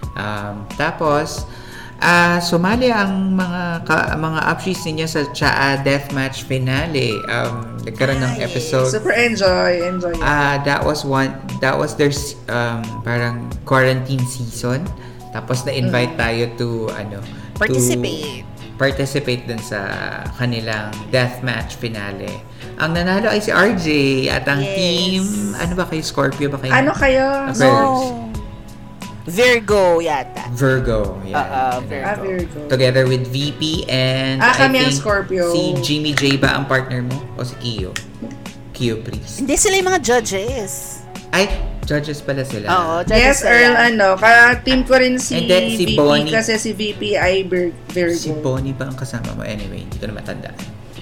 Tapos, sumali ang mga upsheets ninyo sa Chaa Deathmatch finale. Nagkaroon ng episode. Super enjoy. That was their parang quarantine season. Tapos na-invite tayo to participate dun sa kanilang deathmatch finale. Ang nanalo ay si RJ at ang team, ano ba kayo? Scorpio ba kayo? Ano kayo? Aquarius. Virgo yata. Virgo. Yeah. Virgo. Together with VP and Kami I ang think Scorpio. si Jimmy J ba ang partner mo? O si Kio? Kio Priest. Hindi sila yung mga judges. Ay, judges pala sila. Oo, judges Yes, Earl, kaya team ko rin si And then, si VP Bonnie. kasi si VP ay Virgo. Si Bonnie ba ang kasama mo? Anyway, hindi ko na matandaan.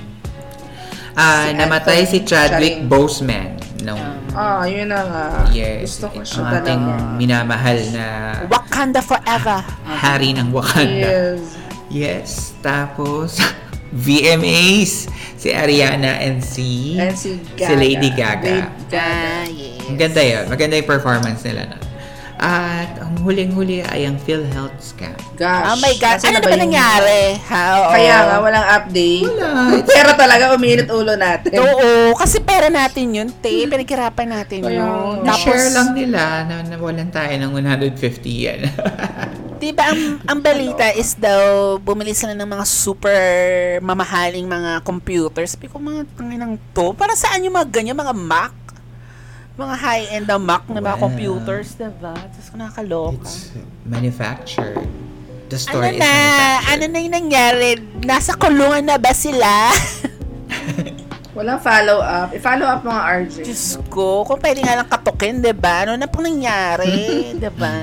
Namatay si Chadwick Boseman. Yun na nga. Yes. Gusto ko siya Ang ating talaga. minamahal na Wakanda forever. hari ng Wakanda. Yes. Yes. Tapos, VMAs. Si Ariana and si Lady Gaga. Yes. Ang ganda yun. Maganda yung performance nila na. At ang huling-huli ay ang PhilHealth scam. Gosh. Oh my God. Kasi Ano ba ba yung- nangyari? Kaya nga, walang update. Wala. Pero talaga, uminit ulo natin. Oo, kasi pera natin yun, te. Pinaghirapan natin yun. Na-share lang nila na nawalan tayo ng 150 yan. Diba, ang balita is daw, bumili sila ng mga super mamahaling mga computers. Sabi ko, mga tanginang to. Para saan yung mga ganyan, mga Mac? Mga high-end na Mac na mga Well, computers, diba? Tapos ko nakakaloka. It's manufactured. The Ano story is na? manufactured. Ano na yung nangyari? Nasa kulungan na ba sila? Walang follow-up. I-follow up mga RJ. Diyos ko, kung pwede nga lang katukin, diba? Ano na pong nangyari, diba?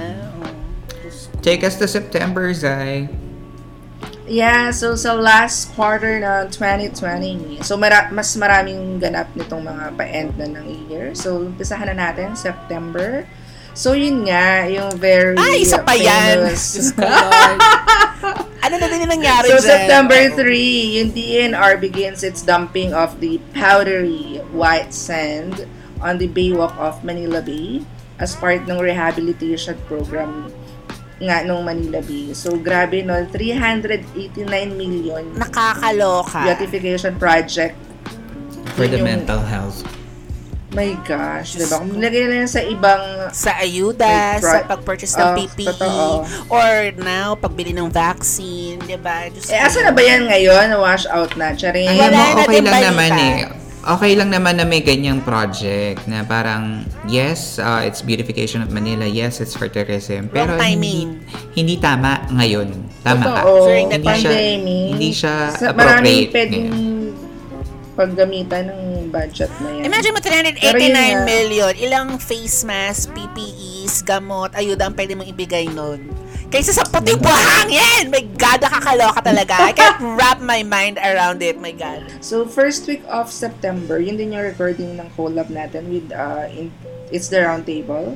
Take us to September, Zai. Yeah, so sa last quarter ng 2020, so mas maraming ganap nitong mga pa-end na ng year. So, umpisahan na natin, September. So, yun nga, yung very Isa pa yan! famous. Diyos ko, Lord. Ano na din yung nangyari So, dyan? September 3, yung DNR begins its dumping of the powdery white sand on the Baywalk of Manila Bay as part ng rehabilitation program nga nung Manila Bay. So, grabe no, 389 million Nakakaloka. beautification project. For Yun the yung- mental health. My gosh, diba? Kung nilagay na yan sa ibang Sa ayuda, Like, sa pag-purchase ng PPE, totoo. or now, pagbili ng vaccine, diba? Diyos asa ko. na ba yan ngayon? Wash out na. Charing. Alam Wala mo, na okay din lang balita. naman eh. Okay lang naman na may ganyang project na parang, yes, it's beautification of Manila. Yes, it's for tourism. Pero Wrong timing. hindi tama ngayon. Tama ka. Totoo. During the Hindi siya, pandemic. hindi siya Maraming appropriate. pwedeng ngayon. paggamitan ng budget na yan. Imagine mo, Pero yun 389 nga. million. Ilang face mask, PPEs, gamot, ayuda ang pwede mong ibigay nun. Kaysa sa puting buhangin! My God, nakakaloka talaga. I can't wrap my mind around it. My God. So, first week of September, yun din yung recording ng collab natin with It's the Round Table.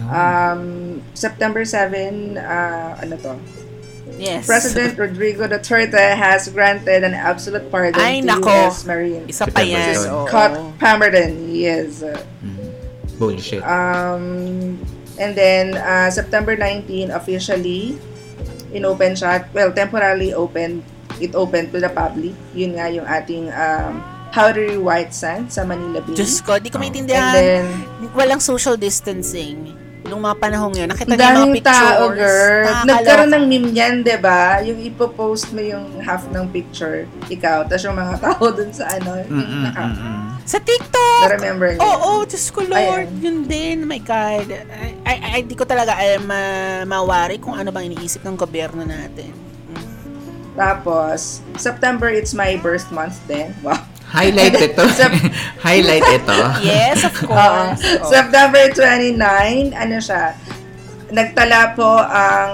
September 7, ano to? Yes. President Rodrigo Duterte has granted an absolute pardon Ay, to nako. U.S. Marine Isa pa yan. September oo. Scott Pemberton. Yes. Bullshit. And then, September 19, officially, inopen siya. Well, temporarily opened. It opened to the public. Yun nga yung ating powdery white sand sa Manila Bay. Diyos ko, di ko And maintindihan. then, Walang social distancing. Nung mga panahon yun, nakita ang niyo yung mga daming pictures. tao, girl. Nakakaloka. Nagkaroon ng meme yan, diba? Yung ipopost mo yung half ng picture, ikaw, tapos yung mga tao dun sa ano, yung Sa TikTok! na-remember niyo. Oo, Diyos ko Lord. Ayan. Yun din. My God. Ay, di ko talaga alam mawari kung ano bang iniisip ng gobyerno natin. Tapos, September, it's my birth month din. Wow. Highlight ito. Highlight ito. Yes, of Oo. course. Oo. September 29, ano siya, nagtala po ang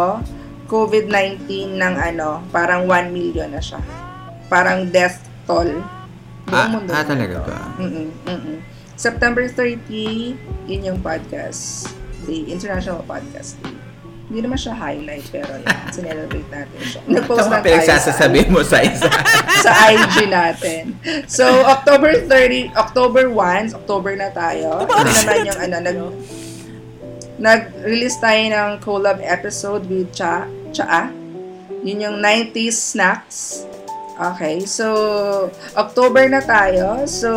COVID-19 ng parang 1 million na siya. Parang death toll. Buong mundo na Talaga ito. ba? September 30, yun yung podcast. The International Podcast Day. Hindi naman siya highlight, pero yan, sinelebrate natin siya. Nag-post Ito lang mga tayo pinagsasasabi mo sa isa. sa IG natin. So, October 1, October na tayo. Ito naman yung nag-release tayo ng collab episode with Cha. Yun yung 90s snacks. Okay, so, October na tayo. So,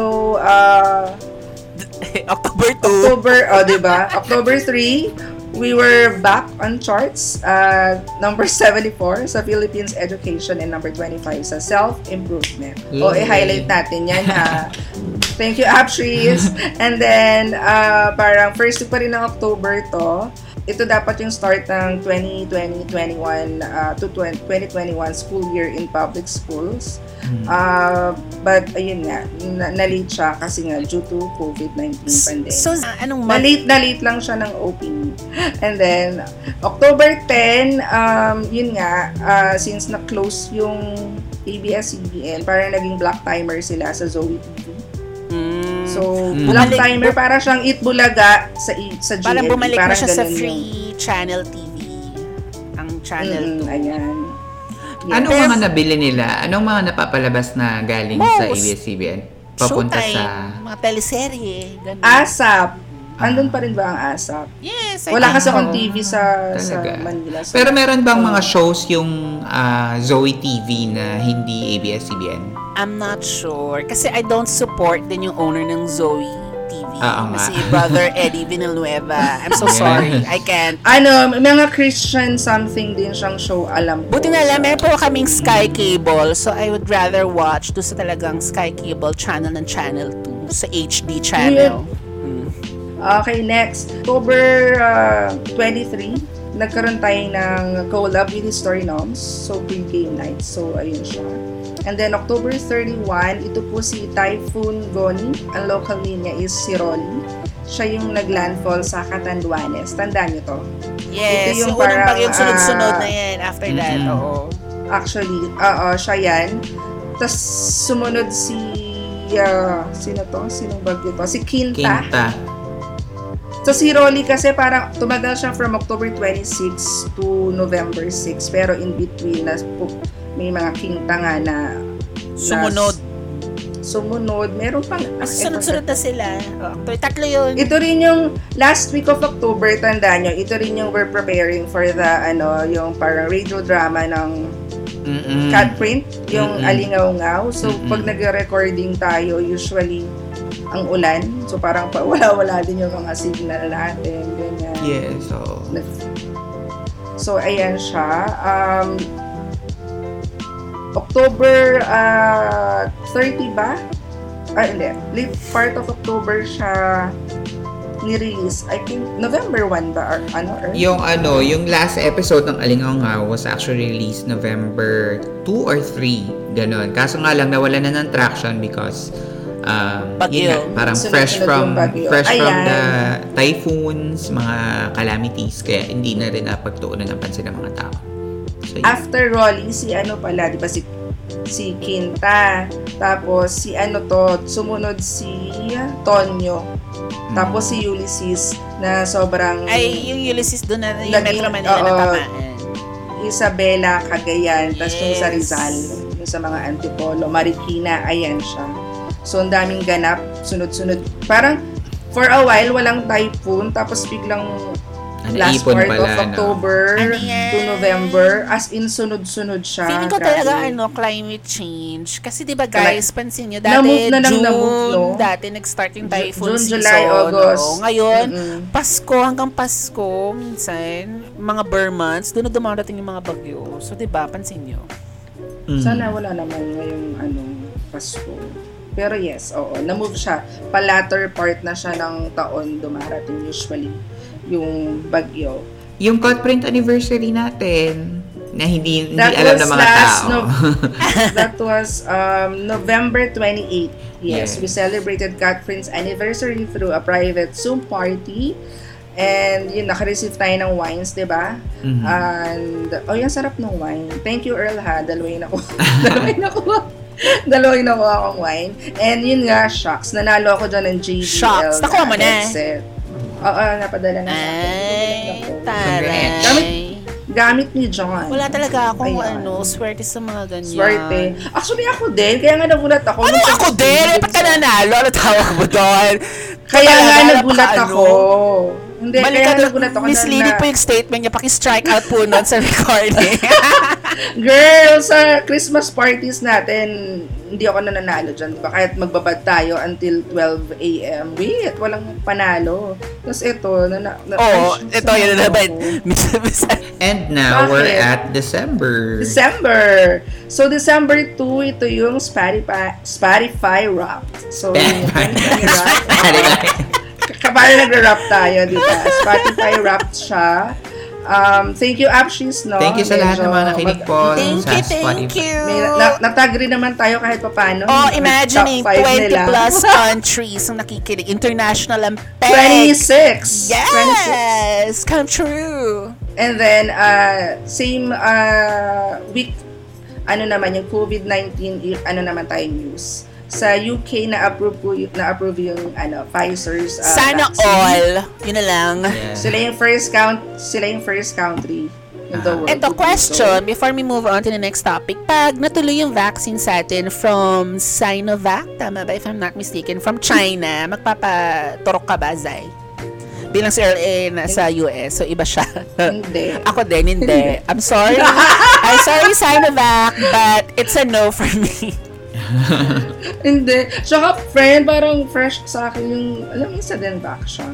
October 2. diba? October 3, we were back on charts. Number 74 sa Philippines Education and number 25 sa Self-Improvement. O, Yay. i-highlight natin yan ha. Thank you, Aptrees. And then, parang first week pa rin ng October to. Ito dapat yung start ng 2020-21 to 2021 school year in public schools. But ayun nga, na-late siya kasi nga due to COVID-19 pandemic. So, anong month? Na-late lang siya ng opening. And then, October 10, yun nga, since na-close yung ABS-CBN, parang naging black timer sila sa Zoe TV. So, black timer, para siyang Eat Bulaga sa GMA. Parang bumalik na siya sa ganun free channel TV. Ang channel 2. Ayan. Yes. Anong mga nabili nila? Anong mga napapalabas na galing sa ABS-CBN? Papunta Showtime, sa... mga teleserye. Ganun. ASAP. Andun pa rin ba ang ASAP? Yes, Wala kasi think akong so. TV sa Talaga. Manila. So, Pero meron bang mga shows yung Zoe TV na hindi ABS-CBN? I'm not sure. Kasi I don't support din yung owner ng Zoe TV. Oo nga. Si Brother Eddie Villanueva. I'm so sorry. I can't. mga Christian something din siyang show, alam ko. Buti na lang, meron po kaming Sky Cable. So, I would rather watch doon sa talagang Sky Cable channel ng Channel 2 sa HD channel. Okay, next. October 23, nagkaroon tayo ng collab with History Noms. So, pre-game night. So, ayun siya. And then October 31, ito po si Typhoon Goni. Ang local name niya is si Rolly. Siya yung naglandfall sa Catanduanes. Tandaan niyo to? Yes, Ito yung yung unang parang, bagyong sunod-sunod na yan after that. Mm-mm. Oo. Actually, siya yan. Tapos sumunod si sino to? Sinong bagyo to? Si Quinta. Quinta. So si Rolly kasi parang tumagal siya from October 26 to November 6. Pero in between may mga Quinta nga na sumunod. Meron pang Mas sunod-sunod na sila. Tatlo yun. ito rin yung last week of October, tandaan nyo, ito rin yung we're preparing for the yung parang radio drama ng Cat Print, yung Alingaw-Ngaw. So pag nag-recording tayo, usually ang ulan. So parang wala-wala din yung mga signal natin. Ganyan. Yes, so... So ayan siya. October 30 ba? Hindi. Late part of October siya ni-release. I think November 1 ba? Or Yung last episode ng Alingaw was actually released November 2 or 3. Ganon. Kaso nga lang, nawala na ng traction because Bagyo. Parang fresh Sunod-sunod from yung bagyo. the Ayan. typhoons, mga calamities, kaya hindi na rin napagtuunan ng pansin ng mga tao. So, yun. After Rolly, si pala, di ba si Quinta. Tapos si sumunod si Tonyo. Tapos si Ulysses na sobrang Ay, yung Ulysses doon na yung Naging- Metro Manila na tamaan. Isabela, Cagayan, tapos yung sa Yes. Rizal, yung sa mga Antipolo, Marikina, ayan siya. So, ang daming ganap, sunod-sunod. Parang, for a while, walang typhoon, tapos biglang last Naipon part pala, of no? October Ano yan? to November, as in sunod-sunod siya. Feeling ko Grabe. talaga climate change. Kasi 'di ba guys, pansin niyo dati Na-move na ng June, na-move, no? dati nag-start yung typhoon June, season. July, August. Oo. Ngayon, Mm-mm. Pasko hanggang Pasko, minsan mga bare months, doon na dumarating yung mga bagyo. So 'di ba, pansin niyo. Sana wala naman ngayong Pasko. Pero yes, na-move siya. Pa-latter part na siya ng taon dumarating usually yung bagyo. Yung Cut Print anniversary natin, na hindi That alam was ng mga last tao. That was November 28. Yes, Yes. we celebrated Cat Print's anniversary through a private Zoom party. And yun, naka-receive tayo ng wines, di ba? Mhm. And, yung sarap ng wine. Thank you, Earl, ha? Dalawin nakuha akong wine. And yun nga, shocks. Nanalo ako dyan ng JBL Shocks. Nakuha mo na? headset. Oo, napadala na sa akin. Ay, Congrats. taray. Gamit ni John. Wala talaga akong Ayan. swerte sa mga ganyan. Swerte. Actually, ako din. Kaya nga nagulat ako. Ano ako din? Ba't ka nanalo? Ano tawag mo doon? Kaya nga Talaga, nagulat napaka- ako. Hindi, Balik kaya ka doon. nagulat ako Misleading po yung statement niya. Paki-strike out po nun sa recording. Girl, sa Christmas parties natin, hindi ako nananalo dyan. Diba? Kahit magbabad tayo until 12 a.m. Wait, walang panalo. Tapos ito, Oo, ito yun na naman. And now, we're Bakit? at December. December. So, December 2, ito yung Spotify Wrapped. So, Spotify Wrapped. Kapag nagra-rap tayo, di ba? Spotify Wrapped siya. Thank you, Apshis, no? Thank you sa lahat ng mga nakinig po Thank sa you, thank Spotify. you. Natag rin naman tayo kahit papano. Oh, imagining Top 5 20 nila. plus countries ang nakikinig. International ang peg. 26. 26. Yes! Come true. And then, same week, naman yung COVID-19, naman tayong news. Sa UK, na-approve yung Pfizer's Sana vaccine. all. Yun na lang. Yeah. Sila yung first country in the world. Ito, to do question, before we move on to the next topic. Pag natuloy yung vaccine sa atin from Sinovac, tama ba if I'm not mistaken, from China, magpapaturok ka ba, Zay? Bilang si RA nasa US, so iba siya. Hindi. Ako din, hindi. I'm sorry. I'm sorry, Sinovac, but it's a no for me. Hindi. Tsaka, friend, parang fresh sa akin yung, alam mo, sa Denvac siya.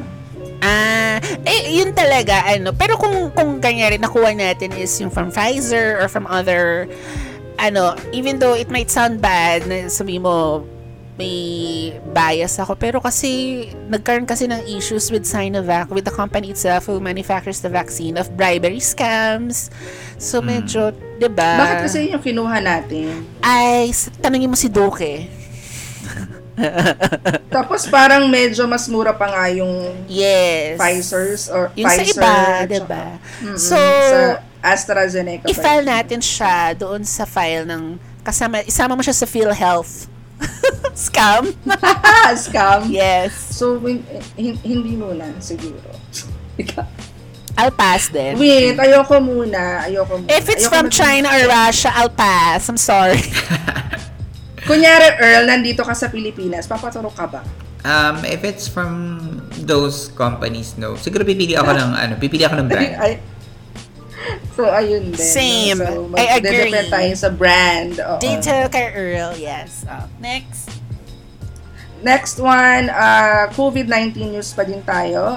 Yun talaga, Pero kung ganyan rin, nakuha natin is yung from Pfizer or from other, even though it might sound bad, na sabi mo, may bias ako. Pero kasi, nagkaroon kasi ng issues with Sinovac, with the company itself who manufactures the vaccine, of bribery scams. So, medyo, diba? Bakit kasi yun yung kinuha natin? Ay, tanungin mo si Duque. Tapos parang medyo mas mura pa nga yung Yes. Pfizer's or Yung sa Pfizer. iba, tsaka- diba? So, sa AstraZeneca. i-file natin siya doon sa file ng isama mo siya sa PhilHealth. Scam? Scam. Yes. So, hindi muna, siguro. I'll pass then. Wait, ayoko muna. If it's from China or Russia, I'll pass. I'm sorry. Kunyari, Earl, nandito ka sa Pilipinas, papaturo ka ba? If it's from those companies, no. Siguro pipili ako ng brand. So, ayun din. Same. No? So, I agree. Depend tayo sa brand. Oo. Detail kay Earl, yes. Next. Next one, COVID-19 news pa din tayo.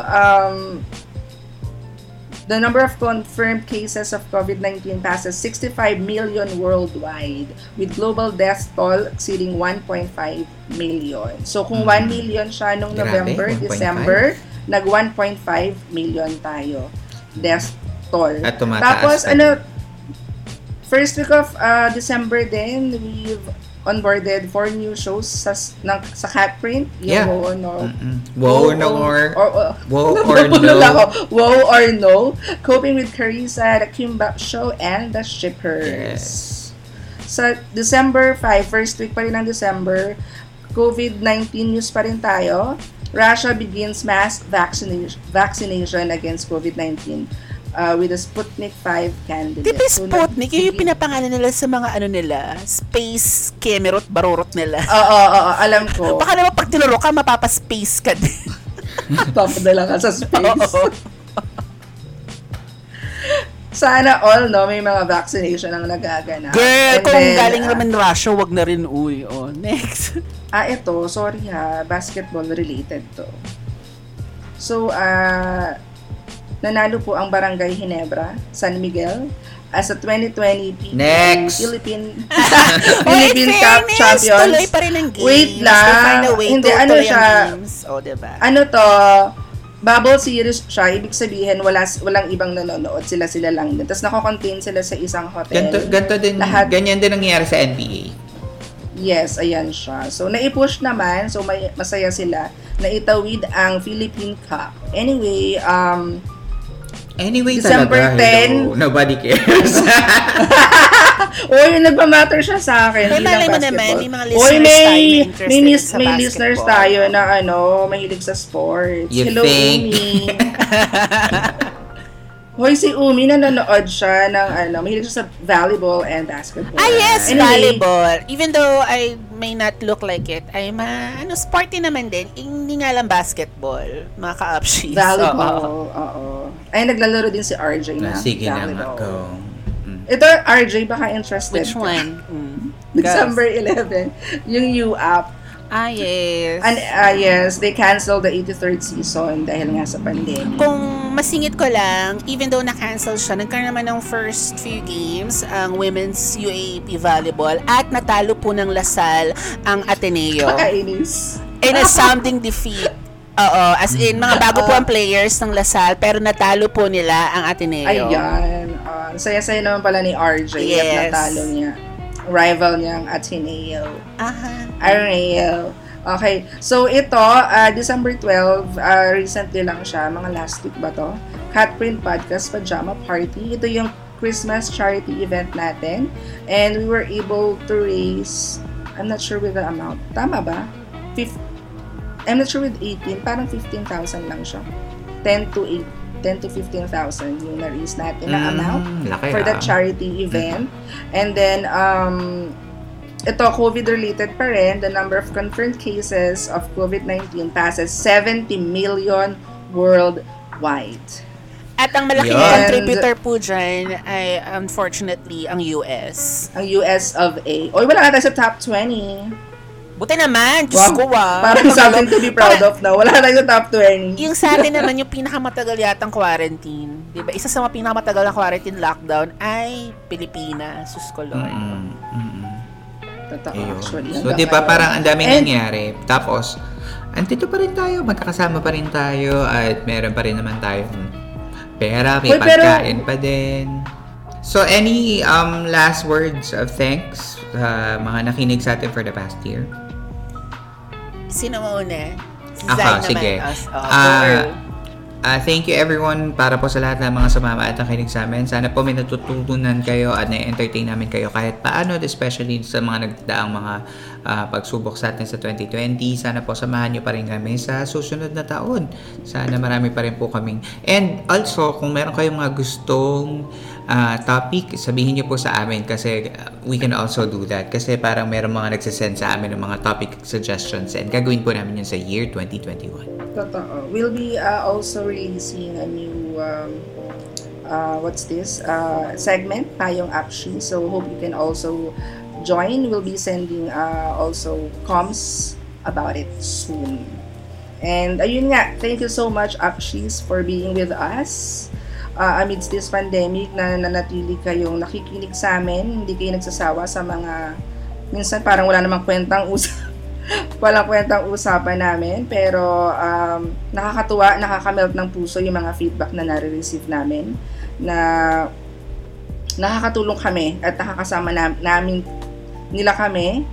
The number of confirmed cases of COVID-19 passes 65 million worldwide, with global death toll exceeding 1.5 million. So, kung 1 million siya nung Grabe, November, 1.5. December, nag 1.5 million tayo. Death toll. At tumataas Tapos, pa. first week of December din, we've onboarded 4 new shows sa Catprint. Yeah. Wow or no. Wow or no or wow or Nabubulol no. ako. Wow or no. Coping with Carissa, The Kimbap Show, and The Shippers. Yes. Sa December 5, first week pa rin ng December, COVID-19 news pa rin tayo. Russia begins mass vaccination against COVID-19 with a Sputnik 5 candidate. Di ba Sputnik? Yung pinapangalan nila sa mga space kemerot, barorot nila. Oo, alam ko. Baka naman pag tinuro ka, mapapa-space ka din. Papadala ka sa space. Oo. Sana all, no, may mga vaccination ang nagaganap. Girl, And kung then, galing naman Russia, wag na rin, uy. Next. Ito, sorry ha, basketball related to. So, nanalo po ang Barangay Ginebra, San Miguel, as a 2020 Next. Philippine Philippine Cup champions. Tuloy pa rin ang games. Wait lang. They find a way Hindi, to ano tuloy siya? ang games. Diba? Ano to, bubble series siya, ibig sabihin walang ibang nanonood, sila lang din. Tapos nako-contain sila sa isang hotel. Ganto din, ganyan din nangyayari sa NBA. Yes, ayan siya. So, naipush naman. So, masaya sila na itawid ang Philippine Cup. Anyway, December talaga, 10. hello. Nobody cares. Oy, nagmamatter siya sa akin. Hey, malay mo basketball. naman, may mga Oy, listeners tayo na interested sa may basketball. listeners tayo na mahilig sa sports. You Hello, think? Umi. Hoy, si Umi, nanonood siya ng mahilig siya sa volleyball and basketball. Yes, Anyway, volleyball. Even though I may not look like it, I'm sporty naman din. Hindi nga lang basketball, mga ka-upsheets. volleyball, oo. Ay, naglalaro din si RJ na Sige na, volleyball. go. Ito, RJ, baka interested Which ka. one? December 11, yung U-App. Yes. And yes, they canceled the 83rd season dahil nga sa pandemic. Kung masingit ko lang, even though na-cancel siya, nagkaroon naman ng first few games ang women's UAAP volleyball at natalo po ng Lasal ang Ateneo. Kakainis. In a sounding defeat. Oo, as in, mga bago po ang players ng Lasal, pero natalo po nila ang Ateneo. Ayan. Saya-saya naman pala ni RJ at Yes. natalo niya. Rival niyang Ateneo. Aha. Ateneo. Okay. So, ito, December 12, recently lang siya. Mga last week ba to? Catprint Podcast Pajama Party. Ito yung Christmas charity event natin. And we were able to raise, I'm not sure with the amount. Tama ba? I'm not sure with 18. Parang 15,000 lang siya. 10 to 15,000 yung na-raise natin na amount Laki, for that charity event. And then, ito, COVID-related pa rin. The number of confirmed cases of COVID-19 passes 70 million worldwide. At ang malaking Yan. contributor po dyan ay, unfortunately, ang US. Ang US of A. Oy, wala nga tayo sa top 20. Buti naman, Diyos ko Parang something to be proud of na. Wala tayo sa top 20. Yung sa atin naman, yung pinakamatagal yatang quarantine. Diba? Isa sa mga pinakamatagal na quarantine lockdown ay Pilipinas. Sus ko, Lord. Totoo, Ayun. actually. So, hanggang di ba ngayon. parang ang daming And- nangyari. Tapos, andito pa rin tayo, magkakasama pa rin tayo, at meron pa rin naman tayong pera, may Uy, pero- pagkain pa din. So, any last words of thanks sa mga nakinig sa atin for the past year? Sino mauna? Si Ako, Zai naman. sige. Thank you everyone para po sa lahat ng mga sumama at nakinig sa amin. Sana po may natututunan kayo at na-entertain namin kayo kahit paano, especially sa mga nagdaang mga pagsubok sa atin sa 2020. Sana po samahan nyo pa rin kami sa susunod na taon. Sana marami pa rin po kaming. And also, kung meron kayong mga gustong topic, sabihin nyo po sa amin kasi we can also do that. Kasi parang meron mga nagsasend sa amin ng mga topic suggestions and gagawin po namin yun sa year 2021. Totoo. We'll be also releasing a new segment, Tayong Apshi. So hope you can also join. We'll be sending also comms about it soon. And ayun nga, thank you so much Apshis for being with us. Amidst this pandemic na nanatili kayong nakikinig sa amin, hindi kayo nagsasawa sa mga minsan parang wala namang kwentang walang kwentang usapan namin, pero nakakatuwa, nakakamelt ng puso yung mga feedback na nare-receive namin na nakakatulong kami at nakakasama namin nila kami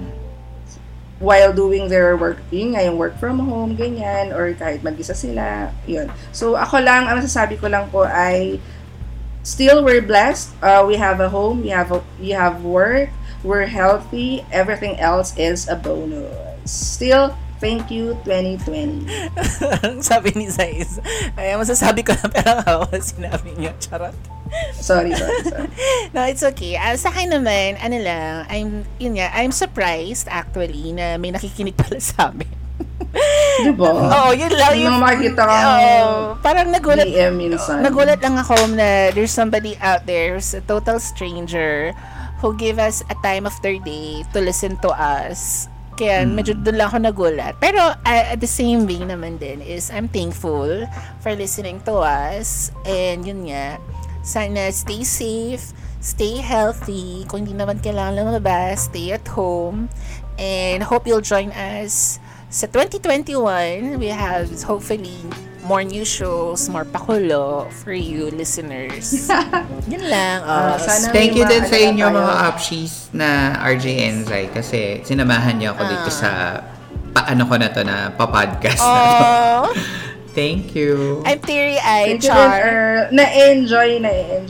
while doing their work, yung work from home, ganyan, or kahit mag-isa sila, yun. So ako lang, ang masasabi ko lang po ay still we're blessed, we have a home, we have work, we're healthy, everything else is a bonus. Still, thank you 2020. Sabi ni Zais, ay masasabi ko lang pero ako sinabi niya, charot. Sorry. No, it's okay. Sa akin naman, I'm surprised actually na may nakikinig pala sa amin. Diba? Oo, yun lang. Yung mga makikita kang parang nagulat. DM minsan. Nagulat lang ako na there's somebody out there who's a total stranger who gave us a time of their day to listen to us. Kaya medyo doon lang ako nagulat. Pero at the same way naman din is I'm thankful for listening to us. And yun nga, sana stay safe, stay healthy. Kung hindi naman kailangan lumabas, stay at home. And hope you'll join us sa 2021. We have hopefully more new shows, more pakulo for you listeners. Yun lang. Sana Thank you din sa tayo. inyo mga Apshis na RJ Enzai kasi sinamahan niyo ako dito sa paano ko na to na pa-podcast na to. Thank you. I'm teary-eyed, Thank you din, Char. na-enjoy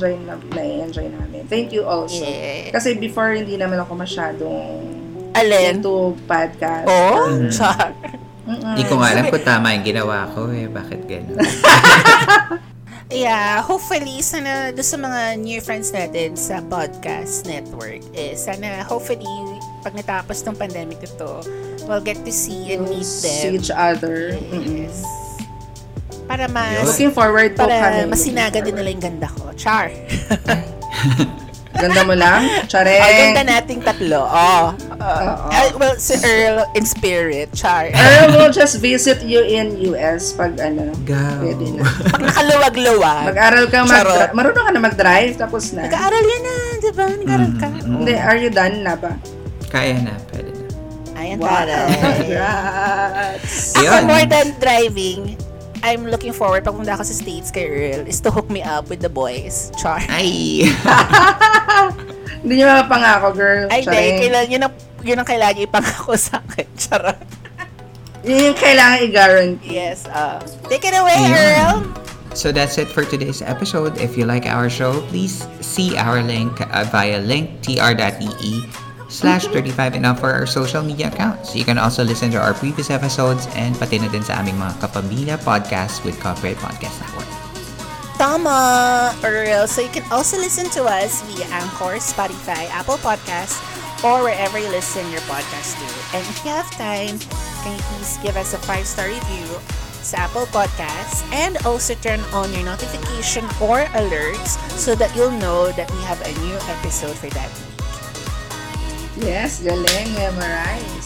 namin. Thank you also. Yeah. Kasi before, hindi naman ako masyadong Alin? into podcast. Oh, Char. Hindi ko nga alam kung tama yung ginawa ko eh. Bakit gano'n? Yeah, hopefully, sana doon sa mga new friends natin sa podcast network, sana hopefully, pag natapos ng pandemic ito, we'll get to see and meet them. See each other. Yes. Para mas, Looking forward po para kami. masinaga din nila yung ganda ko. Char. Ganda mo lang? Ang Chareng! ganda nating tatlo. Well, si Earl in spirit. Char. Earl will just visit you in US pag Go. pwede na. Pag nakaluwag-luwag. Mag-aral ka, Charot. marunong ka na mag-drive, tapos na. Nag-aaral yan na, di ba? Nag-aaral ka. Hindi, are you done na ba? Kaya na, pwede na. Ayan, Wow. taray. Congrats! Ako, Yun. more than driving, I'm looking forward pag pumunta ako sa States kay Earl is to hook me up with the boys. Char. Ay! Hindi niyo mapangako, girl. Ay, Chareng. hindi. Yun ang kailangan niya ipangako sa akin. Charot. Yun yung kailangan i-guarantee. Yes. Take it away, Ayun. Earl. So that's it for today's episode. If you like our show, please see our link via linktr.ee/35 and up for our social media accounts. You can also listen to our previous episodes and pati na din sa aming mga kapamilya podcasts with Copyright Podcast Network. Tama, Earl. So you can also listen to us via Anchor, Spotify, Apple Podcasts, or wherever you listen your podcast to. And if you have time, can you please give us a 5-star review sa Apple Podcasts and also turn on your notification or alerts so that you'll know that we have a new episode for that week. Yes, galing, memorize.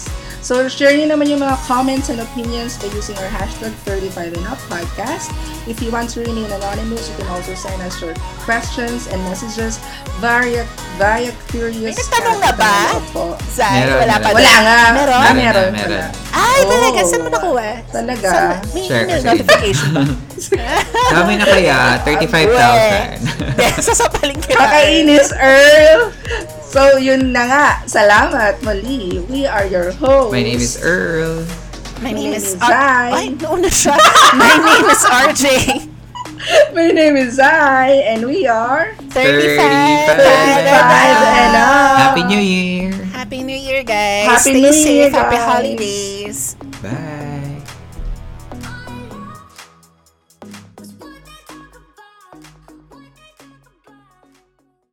So, share nyo naman yung mga comments and opinions by using our hashtag 35andUpPodcast. If you want to remain anonymous, you can also send us your questions and messages via Curious May nagtanong na Cat. ba? Opo. Zay, Meron, wala pa meron. Wala din. nga. Meron? Meron. Meron. Ay, talaga. Oh. Saan mo nakuha? Talaga? May Share email ko sa notification ba? Dami na kaya, 35,000. Sasapaling kita. Kakainis, Earl! So, yun na nga. Salamat muli. We are your hosts. My name is Earl. My name is Zai. Ay, nauna siya. My name is RJ. My name is Zai, and we are 35. 35 and up. Happy New Year. Happy New Year, guys. Happy Stay New safe. Year, Happy guys. holidays. Bye.